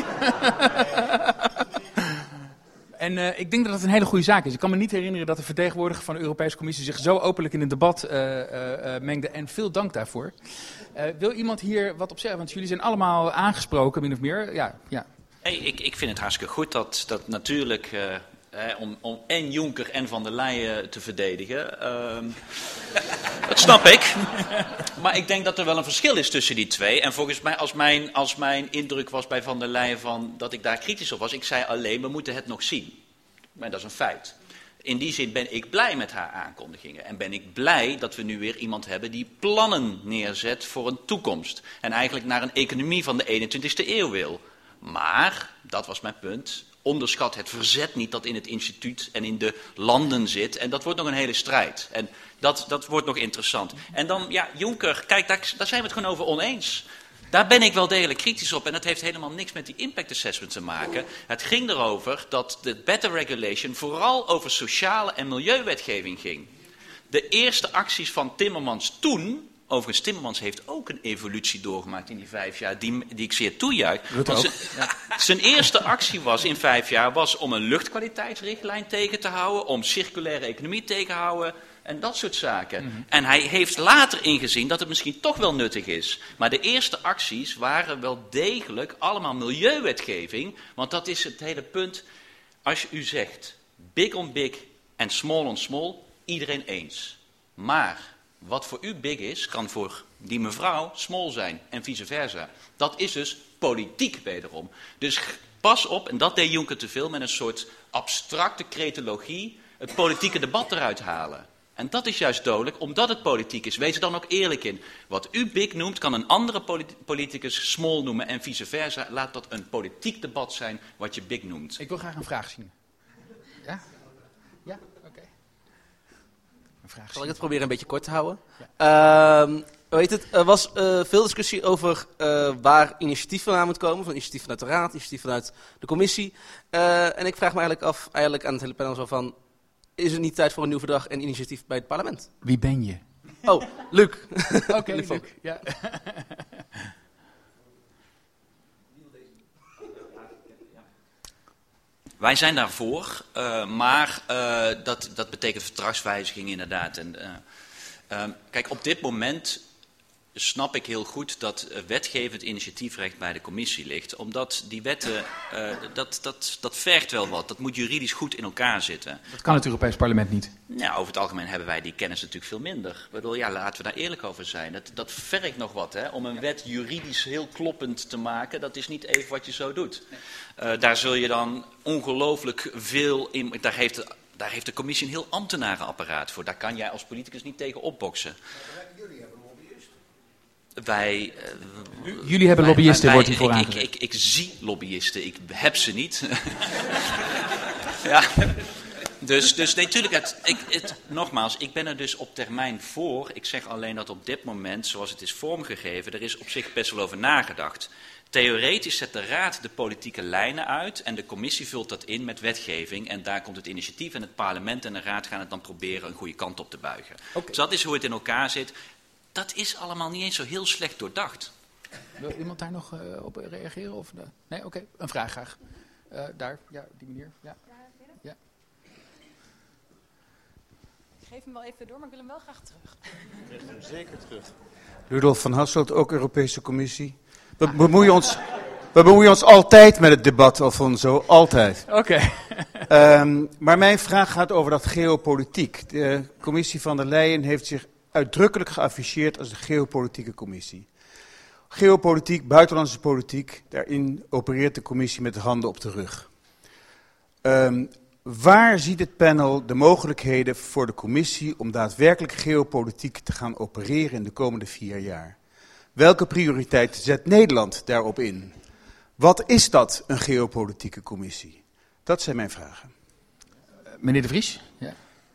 Speaker 1: En uh, ik denk dat het een hele goede zaak is. Ik kan me niet herinneren dat de vertegenwoordiger van de Europese Commissie zich zo openlijk in het debat uh, uh, uh, mengde. En veel dank daarvoor. Uh, wil iemand hier wat op zeggen? Want jullie zijn allemaal aangesproken, min of meer. Ja, ja.
Speaker 5: Hey, ik, ik vind het hartstikke goed dat, dat natuurlijk, uh, hè, om, om en Juncker en Van der Leyen te verdedigen. Uh, dat snap ik. Maar ik denk dat er wel een verschil is tussen die twee. En volgens mij, als mijn, als mijn indruk was bij Van der Leyen van, dat ik daar kritisch op was, ik zei alleen, we moeten het nog zien. Maar dat is een feit. In die zin ben ik blij met haar aankondigingen. En ben ik blij dat we nu weer iemand hebben die plannen neerzet voor een toekomst. En eigenlijk naar een economie van de eenentwintigste eeuw wil. Maar, dat was mijn punt, onderschat het verzet niet dat in het instituut en in de landen zit. En dat wordt nog een hele strijd. En dat, dat wordt nog interessant. En dan, ja, Juncker, kijk, daar, daar zijn we het gewoon over oneens. Daar ben ik wel degelijk kritisch op en dat heeft helemaal niks met die impact assessment te maken. Het ging erover dat de better regulation vooral over sociale en milieuwetgeving ging. De eerste acties van Timmermans toen, overigens Timmermans heeft ook een evolutie doorgemaakt in die vijf jaar die, die ik zeer toejuich. Want zijn, ja. zijn eerste actie was in vijf jaar was om een luchtkwaliteitsrichtlijn tegen te houden, om circulaire economie tegen te houden. En dat soort zaken. Mm-hmm. En hij heeft later ingezien dat het misschien toch wel nuttig is. Maar de eerste acties waren wel degelijk allemaal milieuwetgeving. Want dat is het hele punt. Als u zegt big on big en small on small, iedereen eens. Maar wat voor u big is, kan voor die mevrouw small zijn en vice versa. Dat is dus politiek wederom. Dus pas op, en dat deed Juncker te veel, met een soort abstracte cretologie het politieke debat eruit halen. En dat is juist dodelijk, omdat het politiek is. Wees er dan ook eerlijk in. Wat u big noemt, kan een andere politi- politicus small noemen en vice versa. Laat dat een politiek debat zijn wat je big noemt.
Speaker 1: Ik wil graag een vraag zien. Ja? Ja? Oké. Okay. Een vraag zien.
Speaker 7: Zal ik het proberen een beetje kort te houden? Ja. Uh, weet het, er was uh, veel discussie over uh, waar initiatief vandaan moet komen. Van initiatief vanuit de Raad, initiatief vanuit de commissie. Uh, en ik vraag me eigenlijk af, eigenlijk aan het hele panel zo van, is het niet tijd voor een nieuw verdrag en initiatief bij het parlement?
Speaker 1: Wie ben je?
Speaker 7: Oh, Luc.
Speaker 1: Oké, okay, Luc. Luc. Ja.
Speaker 5: Wij zijn daarvoor, uh, maar uh, dat, dat betekent verdragswijziging inderdaad. En, uh, uh, kijk, op dit moment snap ik heel goed dat uh, wetgevend initiatiefrecht bij de commissie ligt. Omdat die wetten, uh, dat, dat, dat vergt wel wat. Dat moet juridisch goed in elkaar zitten.
Speaker 1: Dat kan het Europees Parlement niet.
Speaker 5: Nou, over het algemeen hebben wij die kennis natuurlijk veel minder. Ik bedoel, ja, laten we daar eerlijk over zijn. Dat, dat vergt nog wat, hè. Om een wet juridisch heel kloppend te maken, dat is niet even wat je zo doet. Uh, daar zul je dan ongelooflijk veel in... Daar heeft, de, daar heeft de commissie een heel ambtenarenapparaat voor. Daar kan jij als politicus niet tegen opboksen. Jullie hebben Wij, uh,
Speaker 1: Jullie hebben
Speaker 5: wij,
Speaker 1: lobbyisten,
Speaker 5: wij,
Speaker 1: wordt hiervoor
Speaker 5: ik,
Speaker 1: aangezet.
Speaker 5: Ik, ik, ik zie lobbyisten, ik heb ze niet. Ja. Dus, dus nee, natuurlijk, het, ik, het, nogmaals, ik ben er dus op termijn voor. Ik zeg alleen dat op dit moment, zoals het is vormgegeven, er is op zich best wel over nagedacht. Theoretisch zet de Raad de politieke lijnen uit en de commissie vult dat in met wetgeving. En daar komt het initiatief en het parlement en de Raad gaan het dan proberen een goede kant op te buigen. Okay. Dus dat is hoe het in elkaar zit. Dat is allemaal niet eens zo heel slecht doordacht.
Speaker 1: Wil iemand daar nog uh, op reageren? Of, uh, nee, oké, okay. Een vraag graag. Uh, daar, ja, op die manier. Ja. Ja.
Speaker 8: Ik geef hem wel even door, maar ik wil hem wel graag terug.
Speaker 9: Ik geef hem zeker terug. Rudolf van Hasselt, ook Europese Commissie. We bemoeien ons, we bemoeien ons altijd met het debat, Alfonso, altijd.
Speaker 1: Oké. Okay.
Speaker 9: um, maar mijn vraag gaat over dat geopolitiek. De commissie van der Leyen heeft zich uitdrukkelijk geafficheerd als de geopolitieke commissie. Geopolitiek, buitenlandse politiek, daarin opereert de commissie met de handen op de rug. Um, waar ziet het panel de mogelijkheden voor de commissie om daadwerkelijk geopolitiek te gaan opereren in de komende vier jaar? Welke prioriteit zet Nederland daarop in? Wat is dat, een geopolitieke commissie? Dat zijn mijn vragen.
Speaker 1: Uh, meneer De Vries? Ja.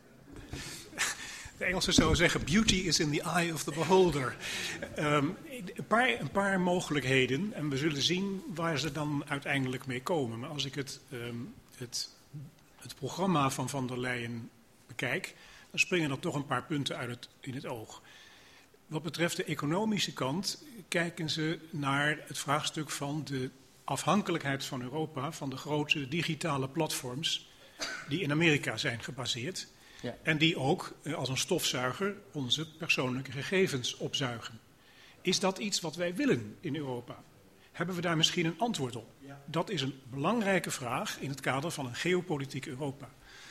Speaker 2: De Engelsen zouden zeggen, beauty is in the eye of the beholder. Um, een, paar, een paar mogelijkheden en we zullen zien waar ze dan uiteindelijk mee komen. Maar als ik het, um, het, het programma van Van der Leyen bekijk, dan springen er toch een paar punten uit het, in het oog. Wat betreft de economische kant kijken ze naar het vraagstuk van de afhankelijkheid van Europa van de grote digitale platforms die in Amerika zijn gebaseerd. Ja. En die ook eh, als een stofzuiger onze persoonlijke gegevens opzuigen. Is dat iets wat wij willen in Europa? Hebben we daar misschien een antwoord op? Ja. Dat is een belangrijke vraag in het kader van een geopolitiek Europa.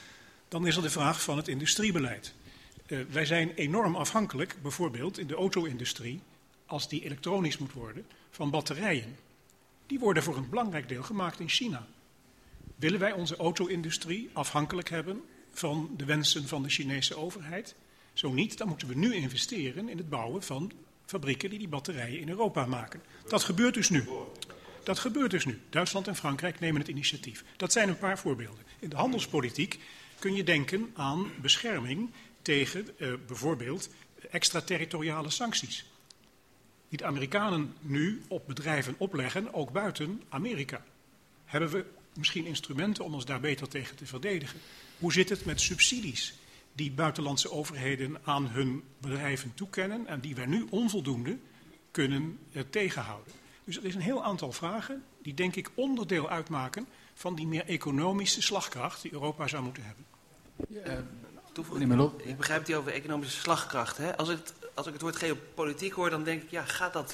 Speaker 2: Dan is er de vraag van het industriebeleid. Uh, wij zijn enorm afhankelijk, bijvoorbeeld in de auto-industrie, als die elektronisch moet worden, van batterijen. Die worden voor een belangrijk deel gemaakt in China. Willen wij onze auto-industrie afhankelijk hebben van de wensen van de Chinese overheid? Zo niet, dan moeten we nu investeren in het bouwen van fabrieken die die batterijen in Europa maken. Dat gebeurt dus nu. Dat gebeurt dus nu. Duitsland en Frankrijk nemen het initiatief. Dat zijn een paar voorbeelden. In de handelspolitiek kun je denken aan bescherming tegen uh, bijvoorbeeld extraterritoriale sancties. Die de Amerikanen nu op bedrijven opleggen, ook buiten Amerika. Hebben we misschien instrumenten om ons daar beter tegen te verdedigen? Hoe zit het met subsidies die buitenlandse overheden aan hun bedrijven toekennen en die wij nu onvoldoende kunnen uh, tegenhouden? Dus er is een heel aantal vragen die denk ik onderdeel uitmaken van die meer economische slagkracht die Europa zou moeten hebben.
Speaker 3: Ja, toevoeging. Ik begrijp die over economische slagkracht. Hè? Als, het, als ik het woord geopolitiek hoor, dan denk ik, ja, gaat dat,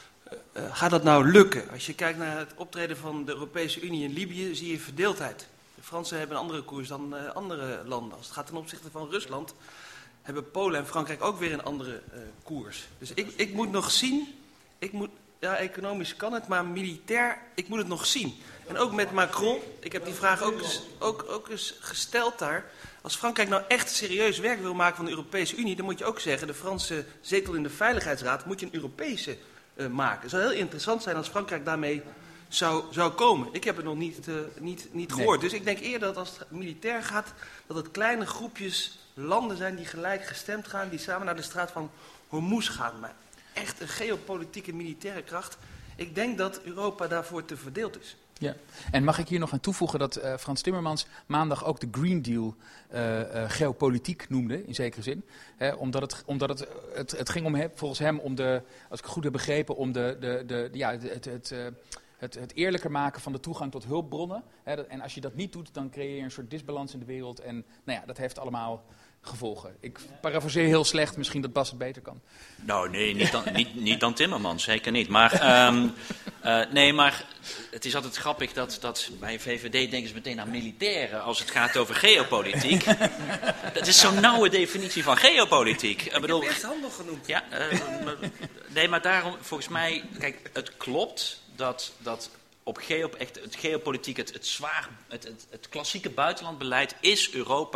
Speaker 3: uh, gaat dat nou lukken? Als je kijkt naar het optreden van de Europese Unie in Libië, zie je verdeeldheid. De Fransen hebben een andere koers dan uh, andere landen. Als het gaat ten opzichte van Rusland, hebben Polen en Frankrijk ook weer een andere uh, koers. Dus ik, ik moet nog zien, ik moet, ja, economisch kan het, maar militair, ik moet het nog zien. En ook met Macron, ik heb die vraag ook eens, ook, ook eens gesteld daar. Als Frankrijk nou echt serieus werk wil maken van de Europese Unie, dan moet je ook zeggen, de Franse zetel in de Veiligheidsraad moet je een Europese uh, maken. Het zou heel interessant zijn als Frankrijk daarmee zou, zou komen. Ik heb het nog niet, uh, niet, niet gehoord. Nee. Dus ik denk eerder dat als het militair gaat, dat het kleine groepjes landen zijn die gelijk gestemd gaan, die samen naar de straat van Hormuz gaan. Maar echt een geopolitieke militaire kracht. Ik denk dat Europa daarvoor te verdeeld is.
Speaker 1: Ja, en mag ik hier nog aan toevoegen dat uh, Frans Timmermans maandag ook de Green Deal uh, uh, geopolitiek noemde, in zekere zin. Hè, omdat het, omdat het, het, het ging om, volgens hem om de, als ik het goed heb begrepen, om de, de, de, ja, het, het, het, uh, het, het eerlijker maken van de toegang tot hulpbronnen. Hè, dat, en als je dat niet doet, dan creëer je een soort disbalans in de wereld. En nou ja, dat heeft allemaal gevolgen. Ik parafraseer heel slecht, misschien dat Bas het beter kan.
Speaker 5: Nou, nee, niet dan, niet, niet dan Timmermans, zeker niet. Maar, um, uh, nee, maar het is altijd grappig dat, dat bij V V D denken ze meteen aan militairen als het gaat over geopolitiek. Dat is zo'n nauwe definitie van geopolitiek.
Speaker 3: Ik,
Speaker 5: Ik bedoel,
Speaker 3: heb eerst handel genoemd.
Speaker 5: Ja, uh, nee, maar daarom, volgens mij, kijk, het klopt dat, dat op geop, echt, het geopolitiek, het, het, zwaar, het, het, het klassieke buitenlandbeleid is Europa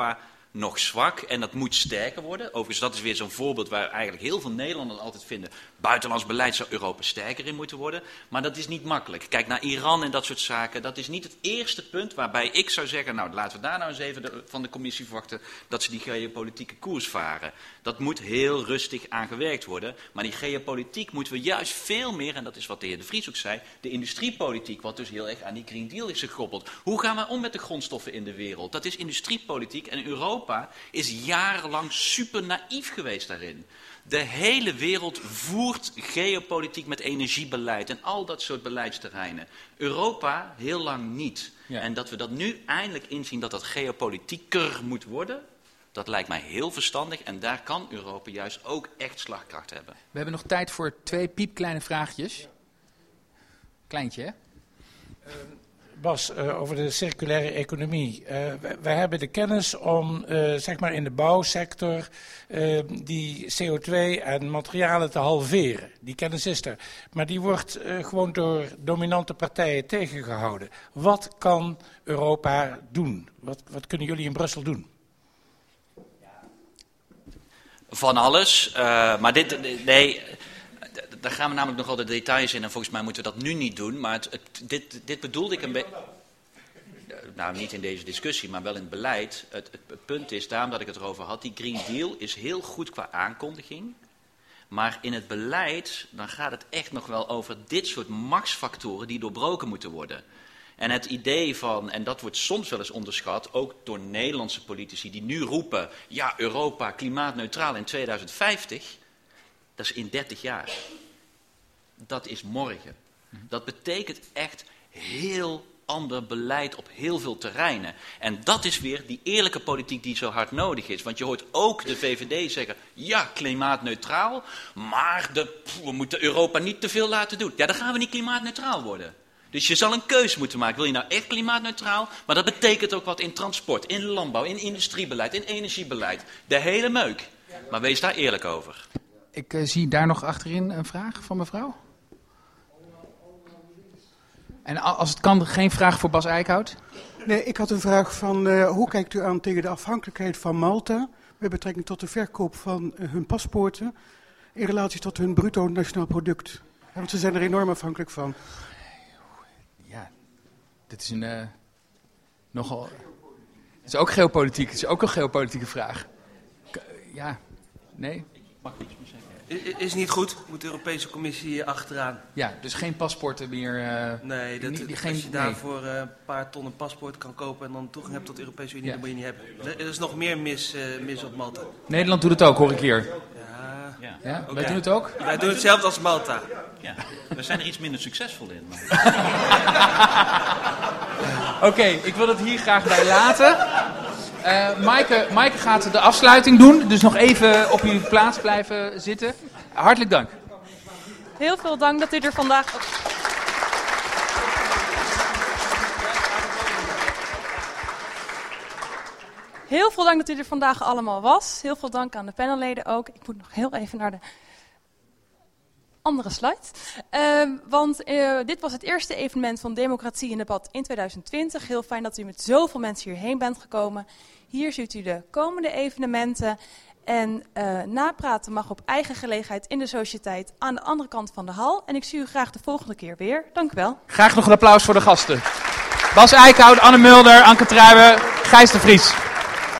Speaker 5: nog zwak en dat moet sterker worden. Overigens, dat is weer zo'n voorbeeld waar eigenlijk heel veel Nederlanders altijd vinden, buitenlands beleid zou Europa sterker in moeten worden. Maar dat is niet makkelijk. Kijk naar Iran en dat soort zaken. Dat is niet het eerste punt waarbij ik zou zeggen, nou laten we daar nou eens even de, van de commissie verwachten dat ze die geopolitieke koers varen. Dat moet heel rustig aangewerkt worden. Maar die geopolitiek moeten we juist veel meer, en dat is wat de heer De Vries ook zei, de industriepolitiek, wat dus heel erg aan die Green Deal is gekoppeld. Hoe gaan we om met de grondstoffen in de wereld? Dat is industriepolitiek en Europa is jarenlang super naïef geweest daarin. De hele wereld voert geopolitiek met energiebeleid en al dat soort beleidsterreinen. Europa heel lang niet. Ja. En dat we dat nu eindelijk inzien dat dat geopolitieker moet worden, dat lijkt mij heel verstandig en daar kan Europa juist ook echt slagkracht hebben.
Speaker 1: We hebben nog tijd voor twee piepkleine vraagjes. Kleintje, hè?
Speaker 10: Uh, Bas, uh, over de circulaire economie. Uh, wij, wij hebben de kennis om, uh, zeg maar in de bouwsector, uh, die C O twee en materialen te halveren. Die kennis is er. Maar die wordt uh, gewoon door dominante partijen tegengehouden. Wat kan Europa doen? Wat, wat kunnen jullie in Brussel doen?
Speaker 5: Van alles, uh, maar dit, nee, daar gaan we namelijk nog wel de details in en volgens mij moeten we dat nu niet doen. Maar het, het, dit, dit bedoelde ik een beetje, nou niet in deze discussie, maar wel in het beleid. Het, het, het punt is, daarom dat ik het erover had, die Green Deal is heel goed qua aankondiging. Maar in het beleid, dan gaat het echt nog wel over dit soort machtsfactoren die doorbroken moeten worden. En het idee van, en dat wordt soms wel eens onderschat, ook door Nederlandse politici die nu roepen, ja, Europa klimaatneutraal in tweeduizend vijftig, dat is in dertig jaar. Dat is morgen. Dat betekent echt heel ander beleid op heel veel terreinen. En dat is weer die eerlijke politiek die zo hard nodig is. Want je hoort ook de V V D zeggen, ja, klimaatneutraal, maar de, we moeten Europa niet te veel laten doen. Ja, dan gaan we niet klimaatneutraal worden. Dus je zal een keuze moeten maken. Wil je nou echt klimaatneutraal? Maar dat betekent ook wat in transport, in landbouw, in industriebeleid, in energiebeleid. De hele meuk. Maar wees daar eerlijk over.
Speaker 1: Ik uh, zie daar nog achterin een vraag van mevrouw. En als het kan, geen vraag voor Bas Eickhout?
Speaker 11: Nee, ik had een vraag van uh, hoe kijkt u aan tegen de afhankelijkheid van Malta met betrekking tot de verkoop van uh, hun paspoorten in relatie tot hun bruto nationaal product? Ja, want ze zijn er enorm afhankelijk van.
Speaker 1: Ja, dit is een uh, nogal. Het is ook geopolitiek. Het is ook een geopolitieke vraag. K- ja, nee.
Speaker 5: Mag ik iets meer zeggen?
Speaker 3: Is niet goed, moet de Europese Commissie achteraan.
Speaker 1: Ja, dus geen paspoorten meer. Uh,
Speaker 3: nee, dat,
Speaker 1: die, die,
Speaker 3: als
Speaker 1: geen,
Speaker 3: je daarvoor nee. een paar ton een paspoort kan kopen en dan toegang hebt tot de Europese Unie, ja. Dat moet je niet hebben. Er is nog meer mis, uh, mis op Malta.
Speaker 1: Nederland doet het ook, hoor ik hier.
Speaker 3: Ja,
Speaker 1: ja. ja okay. Wij doen het ook?
Speaker 3: Wij doen hetzelfde als Malta.
Speaker 5: Ja, we zijn er iets minder succesvol in.
Speaker 1: Oké, okay, ik wil het hier graag bij laten. Uh, Maaike, Maaike gaat de afsluiting doen, dus nog even op uw plaats blijven zitten. Hartelijk dank.
Speaker 8: Heel veel dank dat u er vandaag... Heel veel dank dat u er vandaag allemaal was. Heel veel dank aan de panelleden ook. Ik moet nog heel even naar de andere slide. Uh, want uh, dit was het eerste evenement van Democratie in Debat in tweeduizend twintig. Heel fijn dat u met zoveel mensen hierheen bent gekomen. Hier ziet u de komende evenementen. En uh, napraten mag op eigen gelegenheid in de sociëteit aan de andere kant van de hal. En ik zie u graag de volgende keer weer. Dank u wel.
Speaker 1: Graag nog een applaus voor de gasten. Bas Eickhout, Anne Mulder, Anke Truijen, Gijs de Vries.